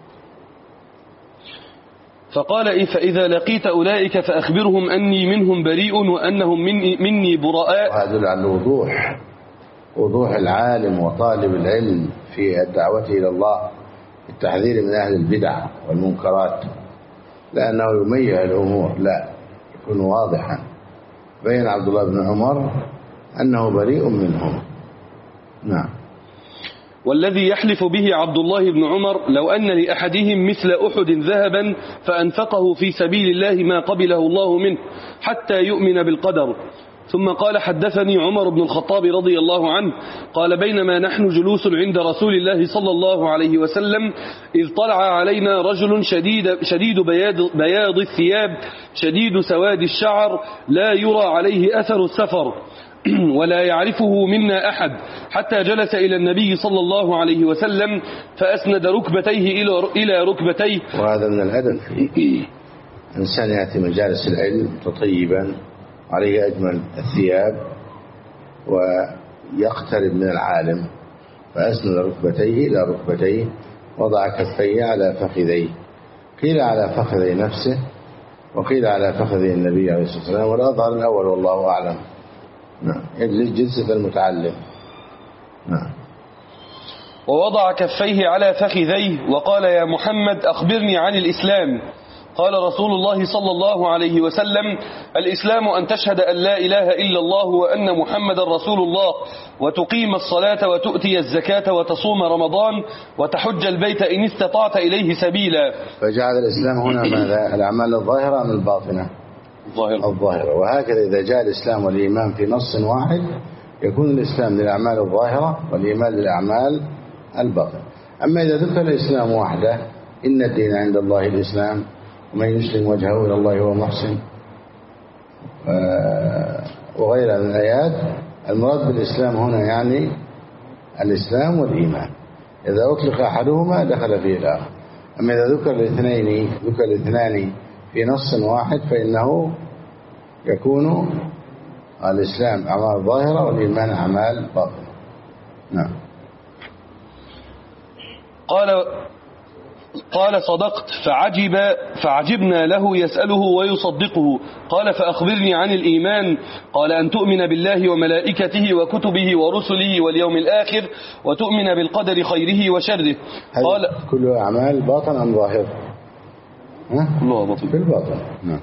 Speaker 2: فقال فإذا لقيت أولئك فأخبرهم أني منهم بريء وأنهم مني, مني براء.
Speaker 1: وهذا على الوضوح، وضوح العالم وطالب العلم في الدعوة إلى الله، التحذير من أهل البدع والمنكرات، لأنه يميع الأمور، لا يكون واضحا. بين عبد الله بن عمر أنه بريء منهم. نعم.
Speaker 2: والذي يحلف به عبد الله بن عمر لو أن لأحدهم مثل أحد ذهبا فأنفقه في سبيل الله ما قبله الله منه حتى يؤمن بالقدر. ثم قال حدثني عمر بن الخطاب رضي الله عنه قال بينما نحن جلوس عند رسول الله صلى الله عليه وسلم إذ طلع علينا رجل شديد, شديد بياض, بياض الثياب شديد سواد الشعر لا يرى عليه أثر السفر ولا يعرفه منا أحد حتى جلس إلى النبي صلى الله عليه وسلم فأسند ركبتيه إلى ركبتيه.
Speaker 1: وهذا من الأدب فيه. إنسان يأتي مجالس العلم تطيبا عليه أجمل الثياب ويقترب من العالم فأسند ركبتيه إلى ركبتيه وضع كفيه على فخذيه، قيل على فخذي نفسه وقيل على فخذي النبي عليه الصلاة والسلام، والأظهر الأول والله أعلم. نعم يجلس جلسة المتعلم. نعم.
Speaker 2: ووضع كفيه على فخذيه وقال يا محمد أخبرني عن الإسلام. قال رسول الله صلى الله عليه وسلم الإسلام أن تشهد أن لا إله إلا الله وأن محمد رسول الله وتقيم الصلاة وتؤتي الزكاة وتصوم رمضان وتحج البيت إن استطعت إليه سبيلا.
Speaker 1: فجعل الإسلام هنا ماذا؟ الأعمال الظاهرة أم الباطنة؟
Speaker 2: الظاهرة.
Speaker 1: الظاهرة. وهكذا إذا جاء الإسلام والإيمان في نص واحد يكون الإسلام للأعمال الظاهرة والإيمان للأعمال الباطنة. أما إذا ذكر الإسلام وحده إن الدين عند الله الإسلام ومن يسلم وجهه إلى الله هو محسن وغيرها من الآيات، المراد بالإسلام هنا يعني الإسلام والإيمان. إذا أطلق أحدهما دخل فيه الآخر. أما إذا ذكر الاثنين ذكر الاثنان في نص واحد فإنه يكون الإسلام أعمال ظاهرة والإيمان أعمال باطنة. نعم.
Speaker 2: قال قال صدقت فعجب فعجبنا له يسأله ويصدقه. قال فأخبرني عن الإيمان. قال أن تؤمن بالله وملائكته وكتبه ورسله واليوم الآخر وتؤمن بالقدر خيره وشره. قال
Speaker 1: كل أعمال باطن أم ظاهر؟
Speaker 2: كلها باطن.
Speaker 1: في الباطن. نعم.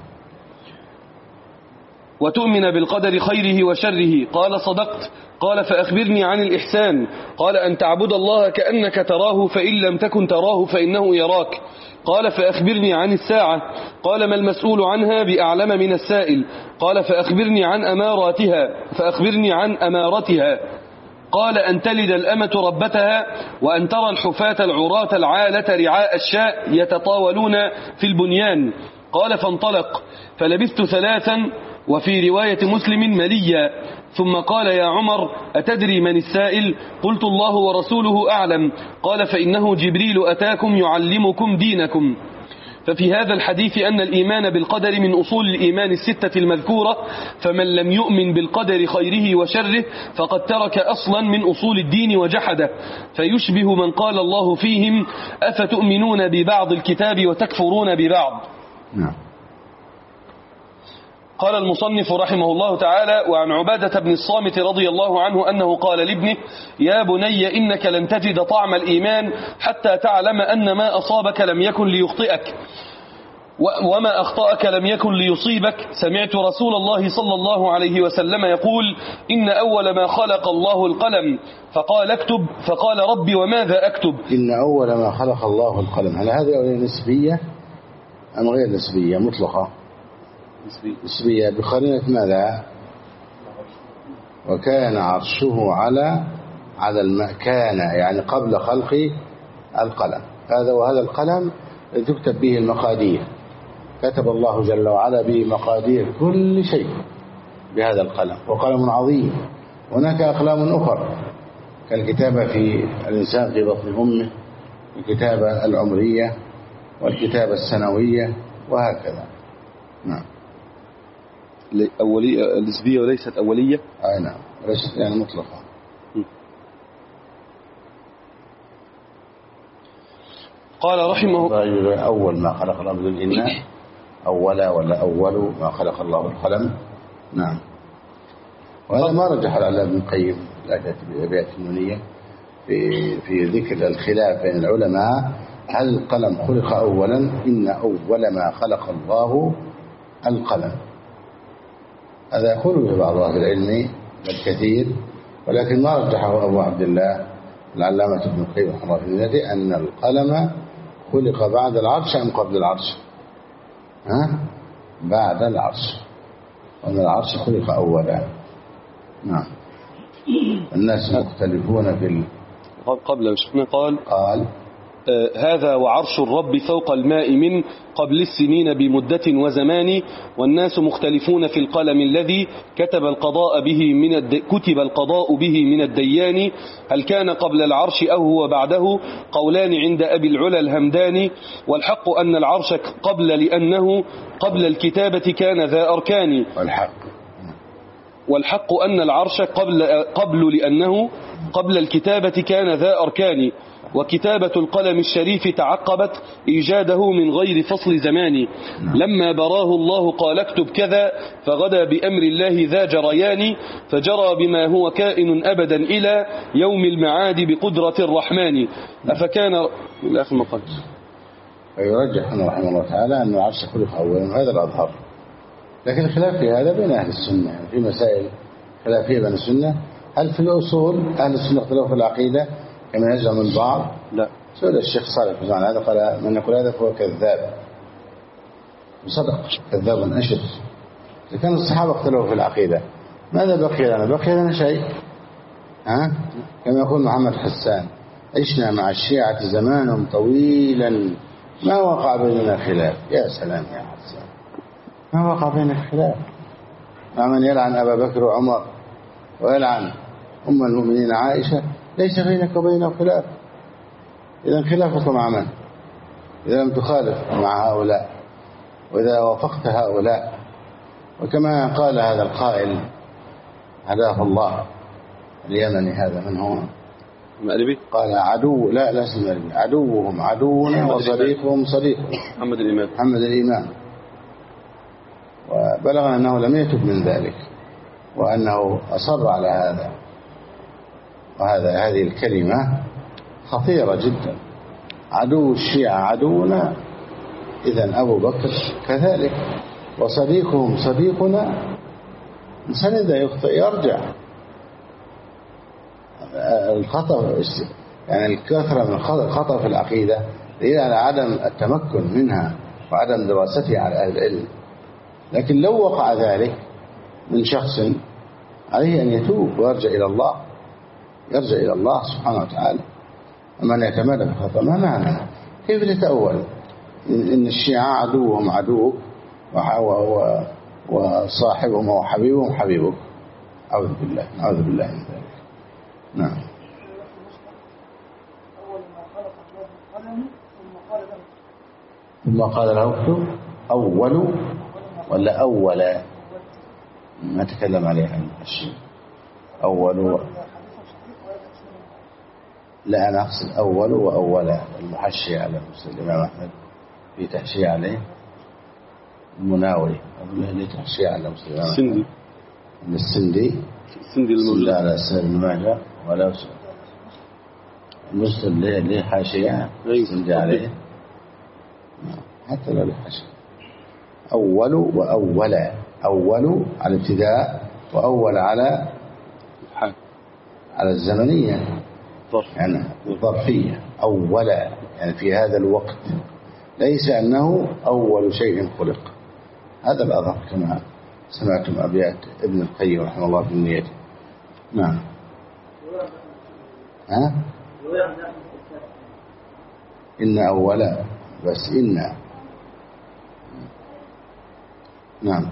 Speaker 2: وتؤمن بالقدر خيره وشره. قال صدقت. قال فأخبرني عن الإحسان. قال أن تعبد الله كأنك تراه فإن لم تكن تراه فإنه يراك. قال فأخبرني عن الساعة. قال ما المسؤول عنها بأعلم من السائل. قال فأخبرني عن أماراتها فأخبرني عن أمارتها. قال أن تلد الأمة ربتها وأن ترى الحفاة العراة العالة رعاء الشاء يتطاولون في البنيان. قال فانطلق فلبثت ثلاثا وفي رواية مسلم مليا. ثم قال يا عمر أتدري من السائل؟ قلت الله ورسوله أعلم. قال فإنه جبريل أتاكم يعلمكم دينكم. ففي هذا الحديث أن الإيمان بالقدر من أصول الإيمان الستة المذكورة، فمن لم يؤمن بالقدر خيره وشره فقد ترك أصلا من أصول الدين وجحده، فيشبه من قال الله فيهم أفتؤمنون ببعض الكتاب وتكفرون ببعض.
Speaker 1: نعم.
Speaker 2: قال المصنف رحمه الله تعالى: وعن عبادة بن الصامت رضي الله عنه أنه قال لابنه: يا بني إنك لن تجد طعم الإيمان حتى تعلم أن ما أصابك لم يكن ليخطئك وما أخطأك لم يكن ليصيبك. سمعت رسول الله صلى الله عليه وسلم يقول: إن أول ما خلق الله القلم فقال اكتب، فقال ربي وماذا أكتب؟
Speaker 1: إن أول ما خلق الله القلم، هل هذه نسبية أم غير نسبية مطلقة؟ نسبية بقرينة ماذا؟ وكان عرشه على على الماء، كان يعني قبل خلق القلم. هذا وهذا القلم تكتب به المقادير، كتب الله جل وعلا به مقادير كل شيء بهذا القلم، وقلم عظيم. هناك أقلام أخرى كالكتابة في الإنسان في بطن أمه، الكتابة العمرية والكتابة السنوية وهكذا. نعم.
Speaker 2: أولية نسبية وليست أولية.
Speaker 1: أي نعم، ليست يعني مطلقة.
Speaker 2: قال رحمه
Speaker 1: الله: أول ما خلق الله بدون إناء، أولا ولا أول ما خلق الله القلم. نعم. وهذا ما رجح على ابن القيم الأبيات النونية في في ذكر الخلاف بين العلماء: هل القلم خلق أولا؟ إن أول ما خلق الله القلم. هذا يقول به بعض أهل العلم الكثير، ولكن ما رجحه أبو عبد الله العلامة ابن القيم رحمه الله أن القلم خلق بعد العرش أم قبل العرش؟ ها؟ بعد العرش، وأن العرش خلق أولا. نعم. الناس مختلفون في ال...
Speaker 2: قبل شفنا قال
Speaker 1: قال
Speaker 2: آه هذا وعرش الرب فوق الماء من قبل السنين بمدة وزمان، والناس مختلفون في القلم الذي كتب القضاء به من الد... كتب القضاء به من الديان، هل كان قبل العرش أو هو بعده؟ قولان عند أبي العلا الهمداني، والحق أن العرش قبل لأنه قبل الكتابة كان ذا أركان.
Speaker 1: والحق
Speaker 2: والحق أن العرش قبل قبل لأنه قبل الكتابة كان ذا أركان. وكتابة القلم الشريف تعقبت إيجاده من غير فصل زمان. لما براه الله قال اكتب كذا فغدا بأمر الله ذا جريان، فجرى بما هو كائن أبدا إلى يوم المعاد بقدرة الرحمن. أفكان إلى آخر المقال.
Speaker 1: ويرجح رحمه الله تعالى أن العرش خلق أولا، وهذا الأظهر. لكن الخلاف في هذا بين أهل السنة، في مسائل خلافية بين السنة. هل في الأصول أهل السنة اختلفوا في العقيدة كما يزعم البعض؟ لا. سئل الشيخ صالح فزعان هذا قال من يقول هذا فهو كذاب وصدق، كذاب أشد. إذا كان الصحابة اختلفوا في العقيدة ماذا بقي لنا؟ بقي لنا شيء؟ ها؟ كما يقول محمد حسان عشنا مع الشيعة زمانا طويلا ما وقع بيننا خلاف. يا سلام يا حسان، ما وقع بيننا خلاف. مع من يلعن أبا بكر وعمر ويلعن أم المؤمنين عائشة ليس بينك وبينه خلاف. إذا خلافك مع من؟ إذا لم تخالف مع هؤلاء وإذا وافقت هؤلاء. وكما قال هذا القائل هداه الله اليمني، هذا من هو؟
Speaker 2: المأربي.
Speaker 1: قال عدو لا لا اسم المأربي، عدوهم عدونا وصديقهم صديقهم.
Speaker 2: محمد الإمام.
Speaker 1: محمد الإمام. وبلغنا أنه لم يتب من ذلك وأنه أصر على هذا. وهذا هذه الكلمة خطيرة جدا. عدو الشيعة عدونا، إذن أبو بكر كذلك، وصديقهم صديقنا. الإنسان إذا يخطئ يرجع. الخطأ يعني الكثرة من الخطأ في العقيدة دليل على عدم التمكن منها وعدم دراستها على أهل العلم. لكن لو وقع ذلك من شخص عليه أن يتوب ويرجع إلى الله، يرجع إلى الله سبحانه وتعالى. أما أن يتمادى في الخطأ ما معنى؟ كيف تتأول إن الشيعة عدوهم عدوك وصاحبهم وحبيبهم حبيبك؟ أعوذ بالله، أعوذ بالله من ذلك. نعم. ثم قال له اكتب. أول ولا أول؟ ما تكلم عليها الشيء. أول لا، أنا أقصد أول وأولا. المحشي على الإمام أحمد في تحشي عليه المناوي، أقول له ليه تحشي على مسلم
Speaker 2: السندي
Speaker 1: السندي
Speaker 2: السندي المولى
Speaker 1: على سيد الماجة ولا مسلم ليه ليه حاشية السندي عليه حتى لو ليه حاشية. أول وأولا، أول على الابتداء وأول على على الزمنية يعني الظرفية. أولا يعني في هذا الوقت، ليس أنه أول شيء خلق. هذا الأظهر كما سمعتم أبيات ابن القيم رحمه الله في النية. نعم. ها؟ إن أولا بس إن. نعم.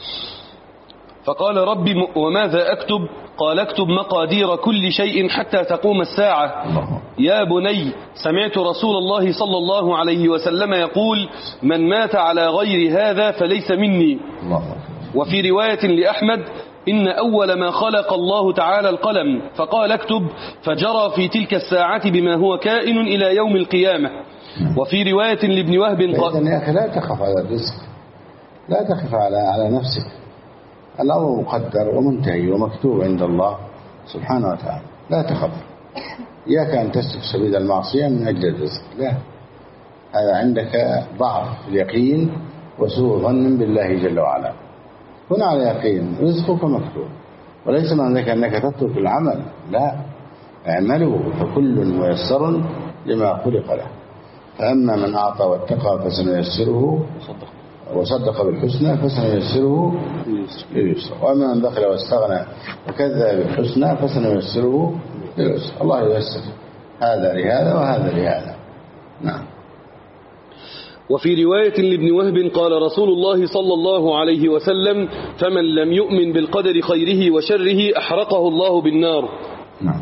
Speaker 2: فقال ربي وماذا أكتب؟ قال اكتب مقادير كل شيء حتى تقوم الساعة.
Speaker 1: الله.
Speaker 2: يا بني سمعت رسول الله صلى الله عليه وسلم يقول من مات على غير هذا فليس مني.
Speaker 1: الله.
Speaker 2: وفي رواية لأحمد إن أول ما خلق الله تعالى القلم فقال اكتب، فجرى في تلك الساعة بما هو كائن إلى يوم القيامة. وفي رواية لابن وهب
Speaker 1: قال يا أخي لا تخف على الرزق، لا تخف على على نفسك. الأمر مقدر ومنتهي ومكتوب عند الله سبحانه وتعالى. لا تخف. إياك أن تسلك سبيل المعصية من أجل الرزق، لا، هذا عندك ضعف في اليقين وسوء ظن بالله جل وعلا. كن على يقين، رزقك مكتوب، وليس معنى ذلك أنك تترك العمل، لا، اعملوا فكل ميسر لما خلق له. فأما من أعطى واتقى فسنيسره وصدق بالحسنى فسنيسره لليسر، وأما من بخل واستغنى وكذب بالحسنى فسنيسره لليسر. الله ييسر هذا لهذا وهذا لهذا. نعم.
Speaker 2: وفي رواية لابن وهب قال رسول الله صلى الله عليه وسلم فمن لم يؤمن بالقدر خيره وشره أحرقه الله بالنار.
Speaker 1: نعم.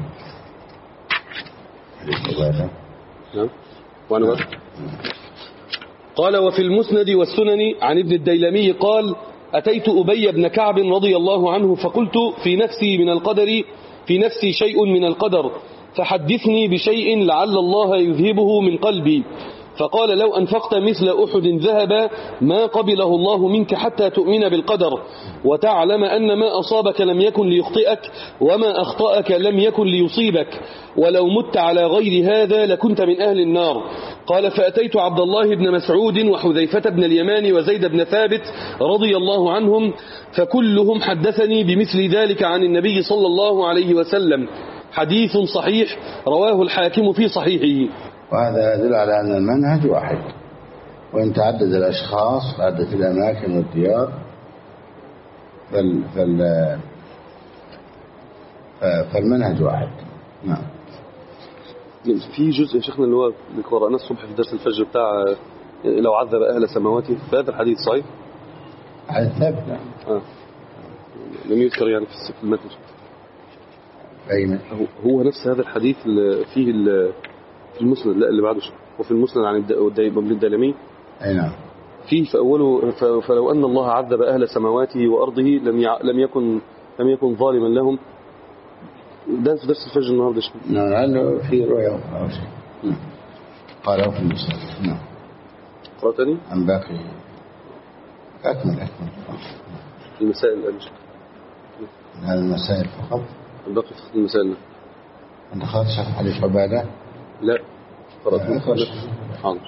Speaker 2: نعم. وأنا قال وفي المسند والسنن عن ابن الديلمي قال أتيت أبي بن كعب رضي الله عنه فقلت في نفسي من القدر في نفسي شيء من القدر، فحدثني بشيء لعل الله يذهبه من قلبي. فقال لو أنفقت مثل أحد ذهبا ما قبله الله منك حتى تؤمن بالقدر وتعلم أن ما أصابك لم يكن ليخطئك وما أخطأك لم يكن ليصيبك ولو مت على غير هذا لكنت من أهل النار. قال فأتيت عبد الله بن مسعود وحذيفة بن اليمان وزيد بن ثابت رضي الله عنهم فكلهم حدثني بمثل ذلك عن النبي صلى الله عليه وسلم. حديث صحيح رواه الحاكم في صحيحه.
Speaker 1: وهذا يدل على أن المنهج واحد، وإن تعدد الأشخاص تعددت الأماكن والديار فال فال فالمنهج واحد. نعم.
Speaker 2: في جزء يا شيخنا اللي هو اللي قرأناه الصبح في درس الفجر بتاع لو عذب أهل سماواته، فهذا الحديث صحيح؟
Speaker 1: حديث ثابت.
Speaker 2: آه. لم يذكر يعني في المتن.
Speaker 1: أين؟
Speaker 2: هو نفس هذا الحديث اللي فيه في المسند، لا اللي بعده وفي المسند عن ابن الدلمي.
Speaker 1: أي نعم.
Speaker 2: فيه في أوله فلو أن الله عذب أهل سماواته وأرضه لم لم يكن لم يكن ظالما لهم. ده في درس الفجر النهارده.
Speaker 1: نعم لأنه في رؤيا أو شيء. قالوا في المسند. نعم.
Speaker 2: قرأ تاني؟
Speaker 1: عن باقي. أكمل أكمل.
Speaker 2: المسائل الأمشي.
Speaker 1: هذه المسائل فقط.
Speaker 2: الباقي فقط المسائل.
Speaker 1: أنت خلاص شرح حديث عبادة؟
Speaker 2: لا قرأت. حاضر.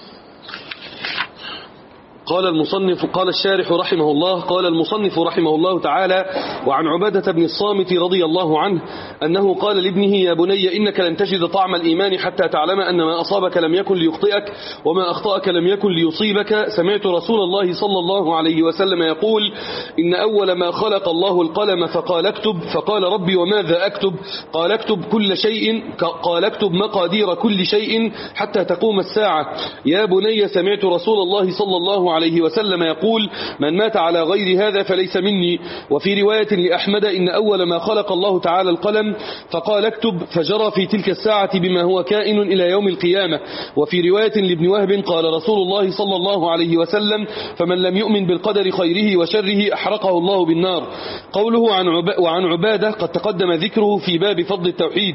Speaker 2: قال المصنف قال الشارح رحمه الله قال المصنف رحمه الله تعالى وعن عبادة بن الصامت رضي الله عنه أنه قال لابنه يا بني إنك لن تجد طعم الإيمان حتى تعلم أن ما أصابك لم يكن ليخطئك وما أخطأك لم يكن ليصيبك. سمعت رسول الله صلى الله عليه وسلم يقول إن أول ما خلق الله القلم فقال اكتب فقال ربي وماذا أكتب قال اكتب كل شيء قال اكتب مقادير كل شيء حتى تقوم الساعة. يا بني سمعت رسول الله صلى الله عليه وسلم يقول من مات على غير هذا فليس مني. وفي رواية لأحمد إن أول ما خلق الله تعالى القلم فقال اكتب فجرى في تلك الساعة بما هو كائن إلى يوم القيامة. وفي رواية لابن وهب قال رسول الله صلى الله عليه وسلم فمن لم يؤمن بالقدر خيره وشره أحرقه الله بالنار. قوله عن عب... وعن عبادة قد تقدم ذكره في باب فضل التوحيد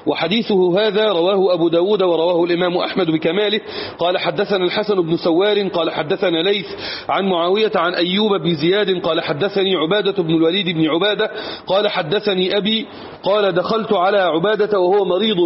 Speaker 2: وحديثه هذا رواه أبو داود ورواه الإمام أحمد بكماله. قال حدثنا الحسن بن سوار قال حدثنا ليث عن معاوية عن أيوب بن زياد قال حدثني عبادة بن الوليد بن عبادة قال حدثني أبي قال دخلت على عبادة وهو مريض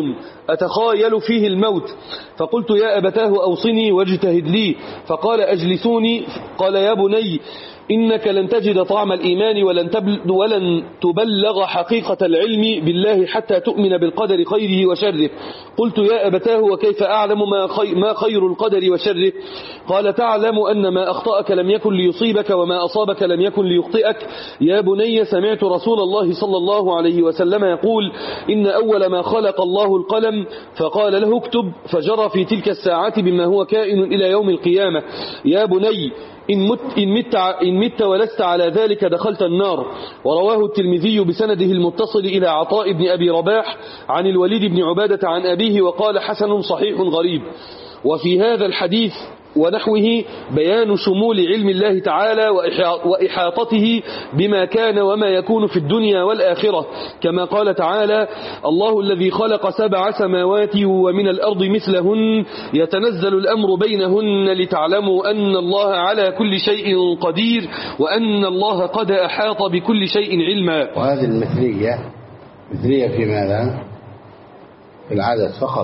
Speaker 2: أتخايل فيه الموت فقلت يا أبتاه أوصني واجتهد لي فقال أجلسوني. قال يا بني إنك لن تجد طعم الإيمان ولن, ولن تبلغ حقيقة العلم بالله حتى تؤمن بالقدر خيره وشره. قلت يا أبتاه وكيف أعلم ما, خي ما خير القدر وشره؟ قال تعلم أن ما أخطأك لم يكن ليصيبك وما أصابك لم يكن ليخطئك. يا بني سمعت رسول الله صلى الله عليه وسلم يقول إن أول ما خلق الله القلم فقال له اكتب فجرى في تلك الساعة بما هو كائن إلى يوم القيامة. يا بني إن مت, إن, مت إن مت ولست على ذلك دخلت النار. ورواه الترمذي بسنده المتصل إلى عطاء بن أبي رباح عن الوليد بن عبادة عن أبيه وقال حسن صحيح غريب. وفي هذا الحديث ونحوه بيان شمول علم الله تعالى وإحاطته بما كان وما يكون في الدنيا والآخرة كما قال تعالى الله الذي خلق سبع سماوات ومن الأرض مثلهن يتنزل الأمر بينهن لتعلموا أن الله على كل شيء قدير وأن الله قد أحاط بكل شيء علما.
Speaker 1: وهذه المثلية مثلية في ماذا؟ في العدد فقط،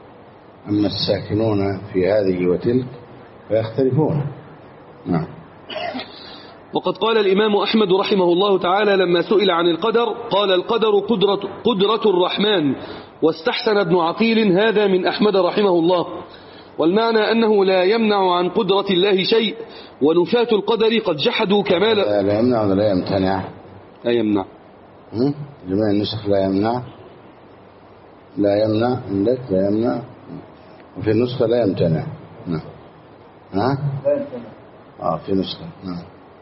Speaker 1: أما الساكنون في هذه وتلك فيختلفون. نعم.
Speaker 2: وقد قال الإمام أحمد رحمه الله تعالى لما سئل عن القدر قال القدر قدرة, قدرة الرحمن. واستحسن ابن عقيل هذا من أحمد رحمه الله والمعنى أنه لا يمنع عن قدرة الله شيء. ونفاة القدر قد جحدوا كمال
Speaker 1: لا يمنع ولا لا يمتنع؟
Speaker 2: لا يمنع.
Speaker 1: جميع النسخ لا يمنع لا يمنع عندك لا يمنع وفي النسخة لا يمتنع. نعم. ها؟ آه في نسخة. نعم.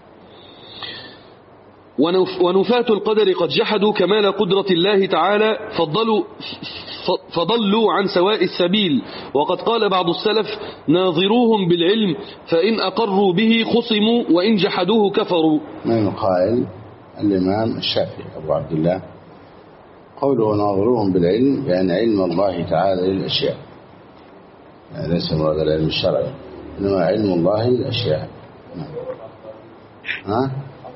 Speaker 2: ونفاة القدر قد جحدوا كمال قدرة الله تعالى فضلوا, فضلوا عن سواء السبيل. وقد قال بعض السلف ناظروهم بالعلم فإن أقروا به خصموا وإن جحدوه كفروا.
Speaker 1: من القائل؟ الإمام الشافعي أبو عبد الله قوله ناظرهم بالعلم يعني علم الله تعالى للأشياء، يعني ليس مراد العلم الشرعي إنما علم الله للأشياء. ها؟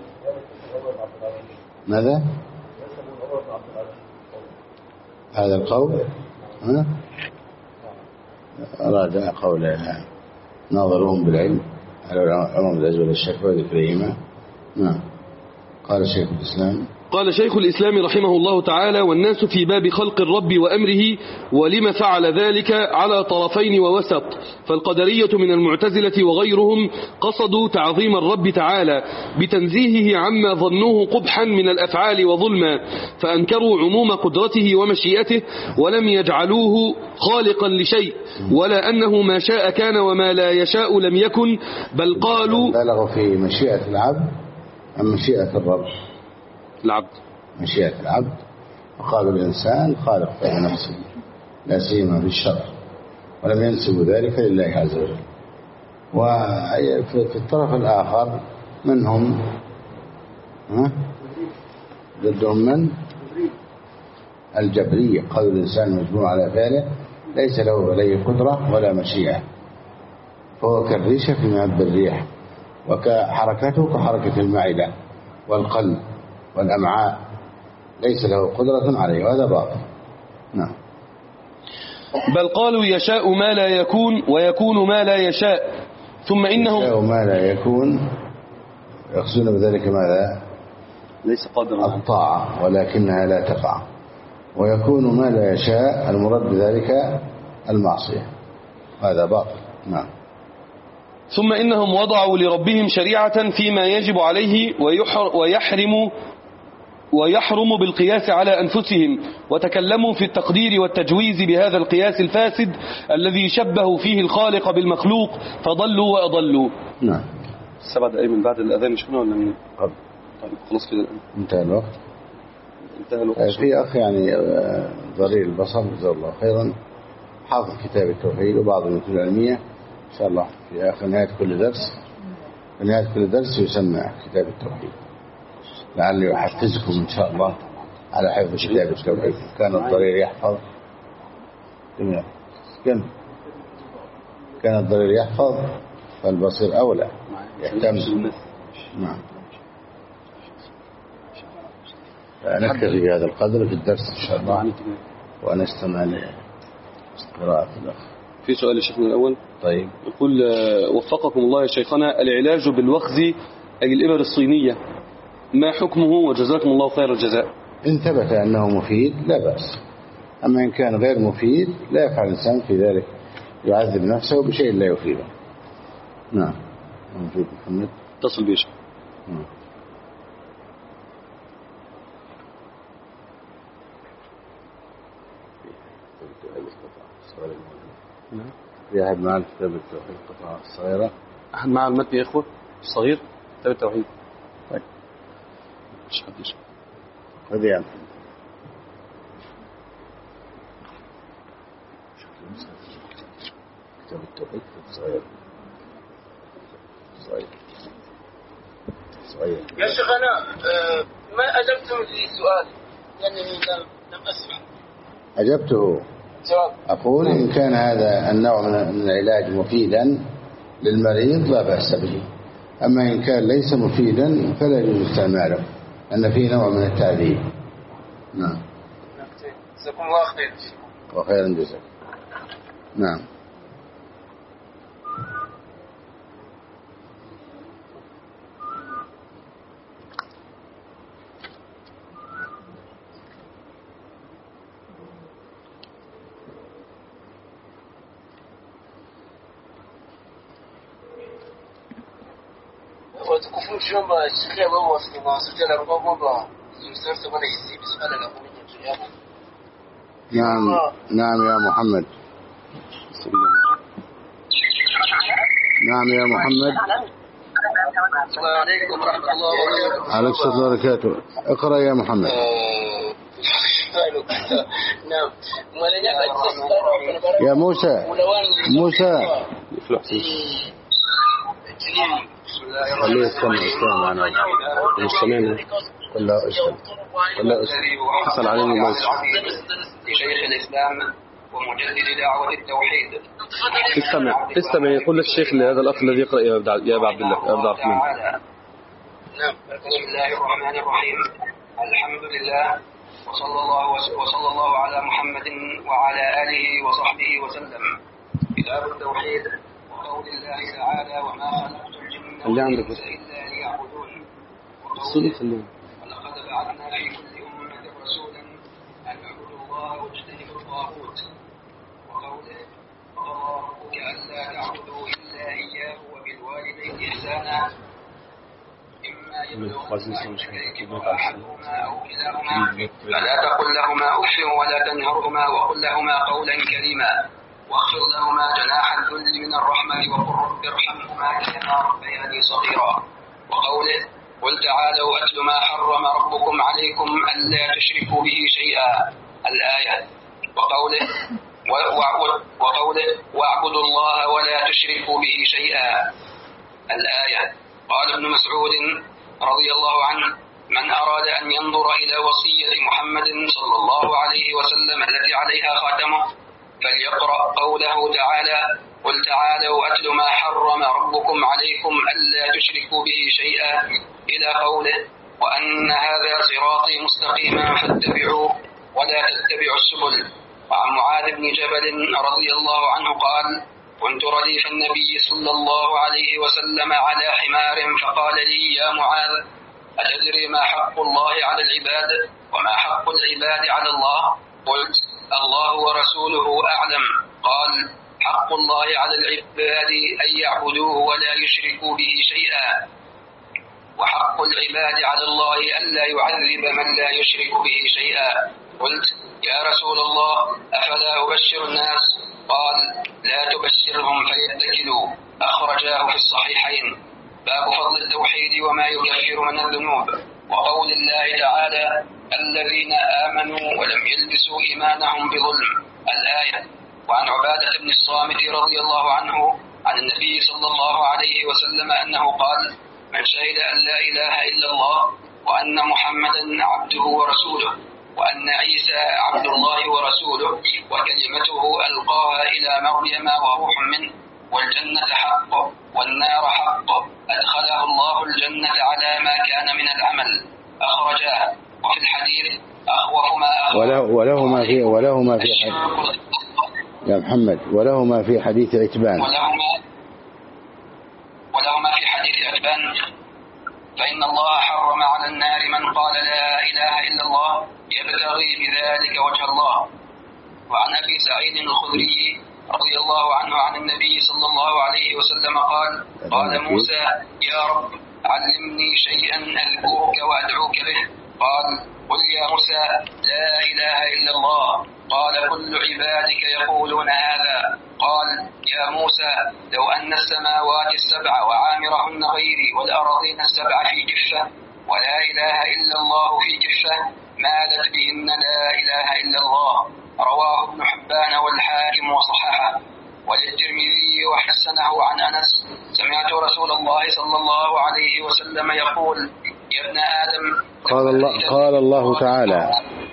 Speaker 1: ماذا؟ هذا القول ها؟ أراد قولها ناظرهم بالعلم على عمر العز والشك وذكرهما. نعم. قال شيخ الإسلام
Speaker 2: قال شيخ الإسلام رحمه الله تعالى: والناس في باب خلق الرب وأمره ولما فعل ذلك على طرفين ووسط، فالقدرية من المعتزلة وغيرهم قصدوا تعظيم الرب تعالى بتنزيهه عما ظنوه قبحا من الأفعال وظلما، فأنكروا عموم قدرته ومشيئته ولم يجعلوه خالقا لشيء، ولا أنه ما شاء كان وما لا يشاء لم يكن، بل قالوا
Speaker 1: بلغوا في مشيئة العبد أم مشيئة الرب؟
Speaker 2: العبد.
Speaker 1: مشيئة العبد، وقالوا الإنسان خالق في نفسه لا سيما في الشر، ولم ينسبوا ذلك لله عز وجل. وفي الطرف الآخر منهم ها ضدهم من الجبرية، قالوا الإنسان مجبور على فعله ليس له عليه قدرة ولا مشيئة، فهو كالريشة في مهب الريح، وكحركته كحركة المعدة والقلب والأمعاء، ليس له قدرة عليه، وهذا باطل. نعم.
Speaker 2: بل قالوا يشاء ما لا يكون ويكون ما لا يشاء، ثم إنهم
Speaker 1: يشاء ما لا يكون، يقصدون بذلك ماذا؟
Speaker 2: ليس قادرا
Speaker 1: الطاعة ولكنها لا تقع، ويكون ما لا يشاء المراد بذلك المعصية، هذا باطل. نعم.
Speaker 2: ثم إنهم وضعوا لربهم شريعة فيما يجب عليه ويحرم ويحرم بالقياس على أنفسهم، وتكلموا في التقدير والتجويز بهذا القياس الفاسد الذي شبهوا فيه الخالق بالمخلوق فضلوا وأضلوا.
Speaker 1: نعم.
Speaker 2: سبع دقائق من بعد الأذان شكرا ولا من
Speaker 1: قبل؟
Speaker 2: طيب خلاص كده الآن
Speaker 1: انتهى الوقت.
Speaker 2: انتهى الوقت.
Speaker 1: في أخ يعني ضرير البصر جزاه الله خيرا حافظ كتاب التوحيد وبعض المتون العلمية إن شاء الله في آخر نهاية كل درس، في نهاية كل درس يسمى كتاب التوحيد، لعل يحفزكم إن شاء الله على حفظ كتاب التوحيد. كان الضرير يحفظ كم كان الضرير يحفظ فالبصير أولى يهتم. نعم. نكتفي بهذا القدر في الدرس إن شاء الله، ونستمع لقراءة الأخ.
Speaker 2: في سؤال يا شيخنا الأول.
Speaker 1: طيب.
Speaker 2: يقول وفقكم الله يا شيخنا، العلاج بالوخز أي الإبر الصينية ما حكمه وجزاكم الله خير الجزاء؟
Speaker 1: إن ثبت أنه مفيد لا بأس، أما إن كان غير مفيد لا يفعل الإنسان في ذلك، يعذب نفسه بشيء لا يفيده. نعم. موجود محمد.
Speaker 2: اتصل بيش.
Speaker 1: نعم. في أحد معنا كتاب التوحيد القطعة الصغيرة؟
Speaker 2: أحد مع المتن يا إخوة الصغير كتاب التوحيد؟ طيب مش حد يشوف
Speaker 1: هذه يعني كتاب التوحيد الصغير صغير صغير.
Speaker 3: يا شيخ أنا آه ما أجبتم لسؤال يعني لم أسمع.
Speaker 1: أجبته. أقول إن كان هذا النوع من العلاج مفيدا للمريض لا بأس به، أما إن كان ليس مفيدا فلا يجوز استعماله، أن فيه نوع من التعذيب. نعم.
Speaker 3: جزاكم الله خير.
Speaker 1: وخيرا جزاك. نعم. نعم نعم يا محمد. نعم يا محمد.
Speaker 3: السلام عليكم ورحمة الله وبركاته.
Speaker 1: عليكم السلام وبركاته. اقرأ يا محمد.
Speaker 3: نعم.
Speaker 1: يا موسى موسى خليه يستمع يستمع معنا.
Speaker 2: مستمعنا
Speaker 1: ولا أستمع ولا أستمع
Speaker 4: وحق الله على العبيد لشيخ الإسلام ومجدد دعوة التوحيد.
Speaker 2: استمع استمع يقول الشيخ لهذا الأخ الذي يقرأ يا أبا عبد الله يا أبا عبد الله.
Speaker 4: بسم الله الرحمن الرحيم. الحمد لله وصلى الله وصلى الله على محمد وعلى آله وصحبه وسلم. كتاب التوحيد وقول الله تعالى وما خلقت الجن والإنس إلا ليعبدون. ولقد بعثنا في كل أمة رسولا أن اعبدوا الله واجتنبوا الطاغوت. وقوله وقضى ربك ألا تعبدوا إلا إياه وبالوالدين إحسانا إما يبلغن عندك أحدهما أو كلاهما فلا تقل لهما أف ولا تنهرهما وقل لهما قولا كريما واخفض لهما جناح الذل من الرحمة وقل رب ارحمهما كما ربياني صغيرا. وقوله قل تعالوا أتل ما حرم ربكم عليكم ألا تشركوا به شيئا الآية. وقوله وقوله واعبدوا الله ولا تشركوا به شيئا الآية. قال ابن مسعود رضي الله عنه من أراد أن ينظر إلى وصية محمد صلى الله عليه وسلم التي عليها خاتمه فليقرأ قوله تعالى قل تعالوا أتل ما حرم ربكم عليكم ألا تشركوا به شيئا إلى قوله وأن هذا صراطي مستقيما فاتبعوه ولا تتبعوا السبل. وعن معاذ بن جبل رضي الله عنه قال كنت رديف النبي صلى الله عليه وسلم على حمار فقال لي يا معاذ أتدري ما حق الله على العباد وما حق العباد على الله؟ قلت الله ورسوله أعلم. قال حق الله على العباد أن يعبدوه ولا يشركوا به شيئا وحق العباد على الله ألا يعذب من لا يشرك به شيئا. قلت يا رسول الله أفلا أبشر الناس؟ قال لا تبشرهم فيتكلوا. أخرجاه في الصحيحين. باب فضل التوحيد وما يكفر من الذنوب. وقول الله تعالى الذين آمنوا ولم يلبسوا إيمانهم بظلم الآية. وعن عبادة بن الصامت رضي الله عنه عن النبي صلى الله عليه وسلم أنه قال من شهد أن لا إله إلا الله وأن محمدا عبده ورسوله وأن عيسى عبد الله ورسوله وكلمته ألقاها إلى مريم وروح منه والجنة حق والنار حق أدخله الله الجنة على ما كان من العمل. أخرجاه. وفي الحديث أخوف ما أخوف
Speaker 1: وله, وله ما في وله ما في حديث يا محمد وله ما في حديث عتبان
Speaker 4: وله ما وله ما في حديث عتبان فإن الله حرم على النار من قال لا إله إلا الله يبتغي بذلك وجه الله. وعن أبي سعيد الخدري رضي الله عنه عن النبي صلى الله عليه وسلم قال قال موسى يا رب علمني شيئا أذكرك وأدعوك به. قال قل يا موسى لا إله إلا الله. قال كل عبادك يقولون هذا. قال يا موسى لو أن السماوات السبع وعامرهن غيري والأراضين السبع في كفة ولا إله إلا الله في كفة مالت بهن لا إله إلا الله. رواه ابن حبان والحاكم وصححه. وللترمذي وحسنه عن أنس سمعت رسول الله صلى الله عليه وسلم يقول يا ابن آدم
Speaker 1: قال الله, قال الله تعالى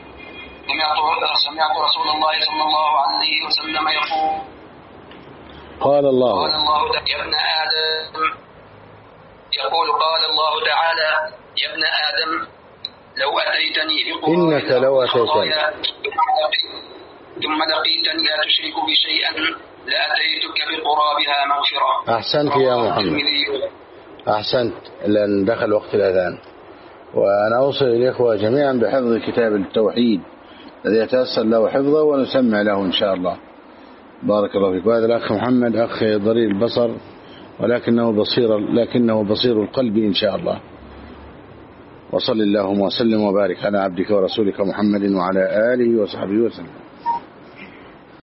Speaker 4: سمعت رسول الله صلى الله عليه وسلم يقول
Speaker 1: قال الله
Speaker 4: قال الله يا ابن آدم يقول قال الله تعالى يا ابن آدم لو أتيتني بقراب
Speaker 1: إنك لو أتيتني
Speaker 4: ثم لقيتني لا تشرك بشيئا لأتيتك بقرابها مغفرة.
Speaker 1: أحسنت يا محمد أحسنت لأن دخل وقت الأذان. وأنا أوصل الإخوة جميعا بحفظ كتاب التوحيد الذي يتأسر له حفظه ونسمع له إن شاء الله. بارك الله فيك. وهذا الأخ محمد أخ ضرير البصر ولكنه بصير لكنه بصير القلب إن شاء الله. وصل اللهم وسلم وبارك على عبدك ورسولك محمد وعلى آله وصحبه وسلم.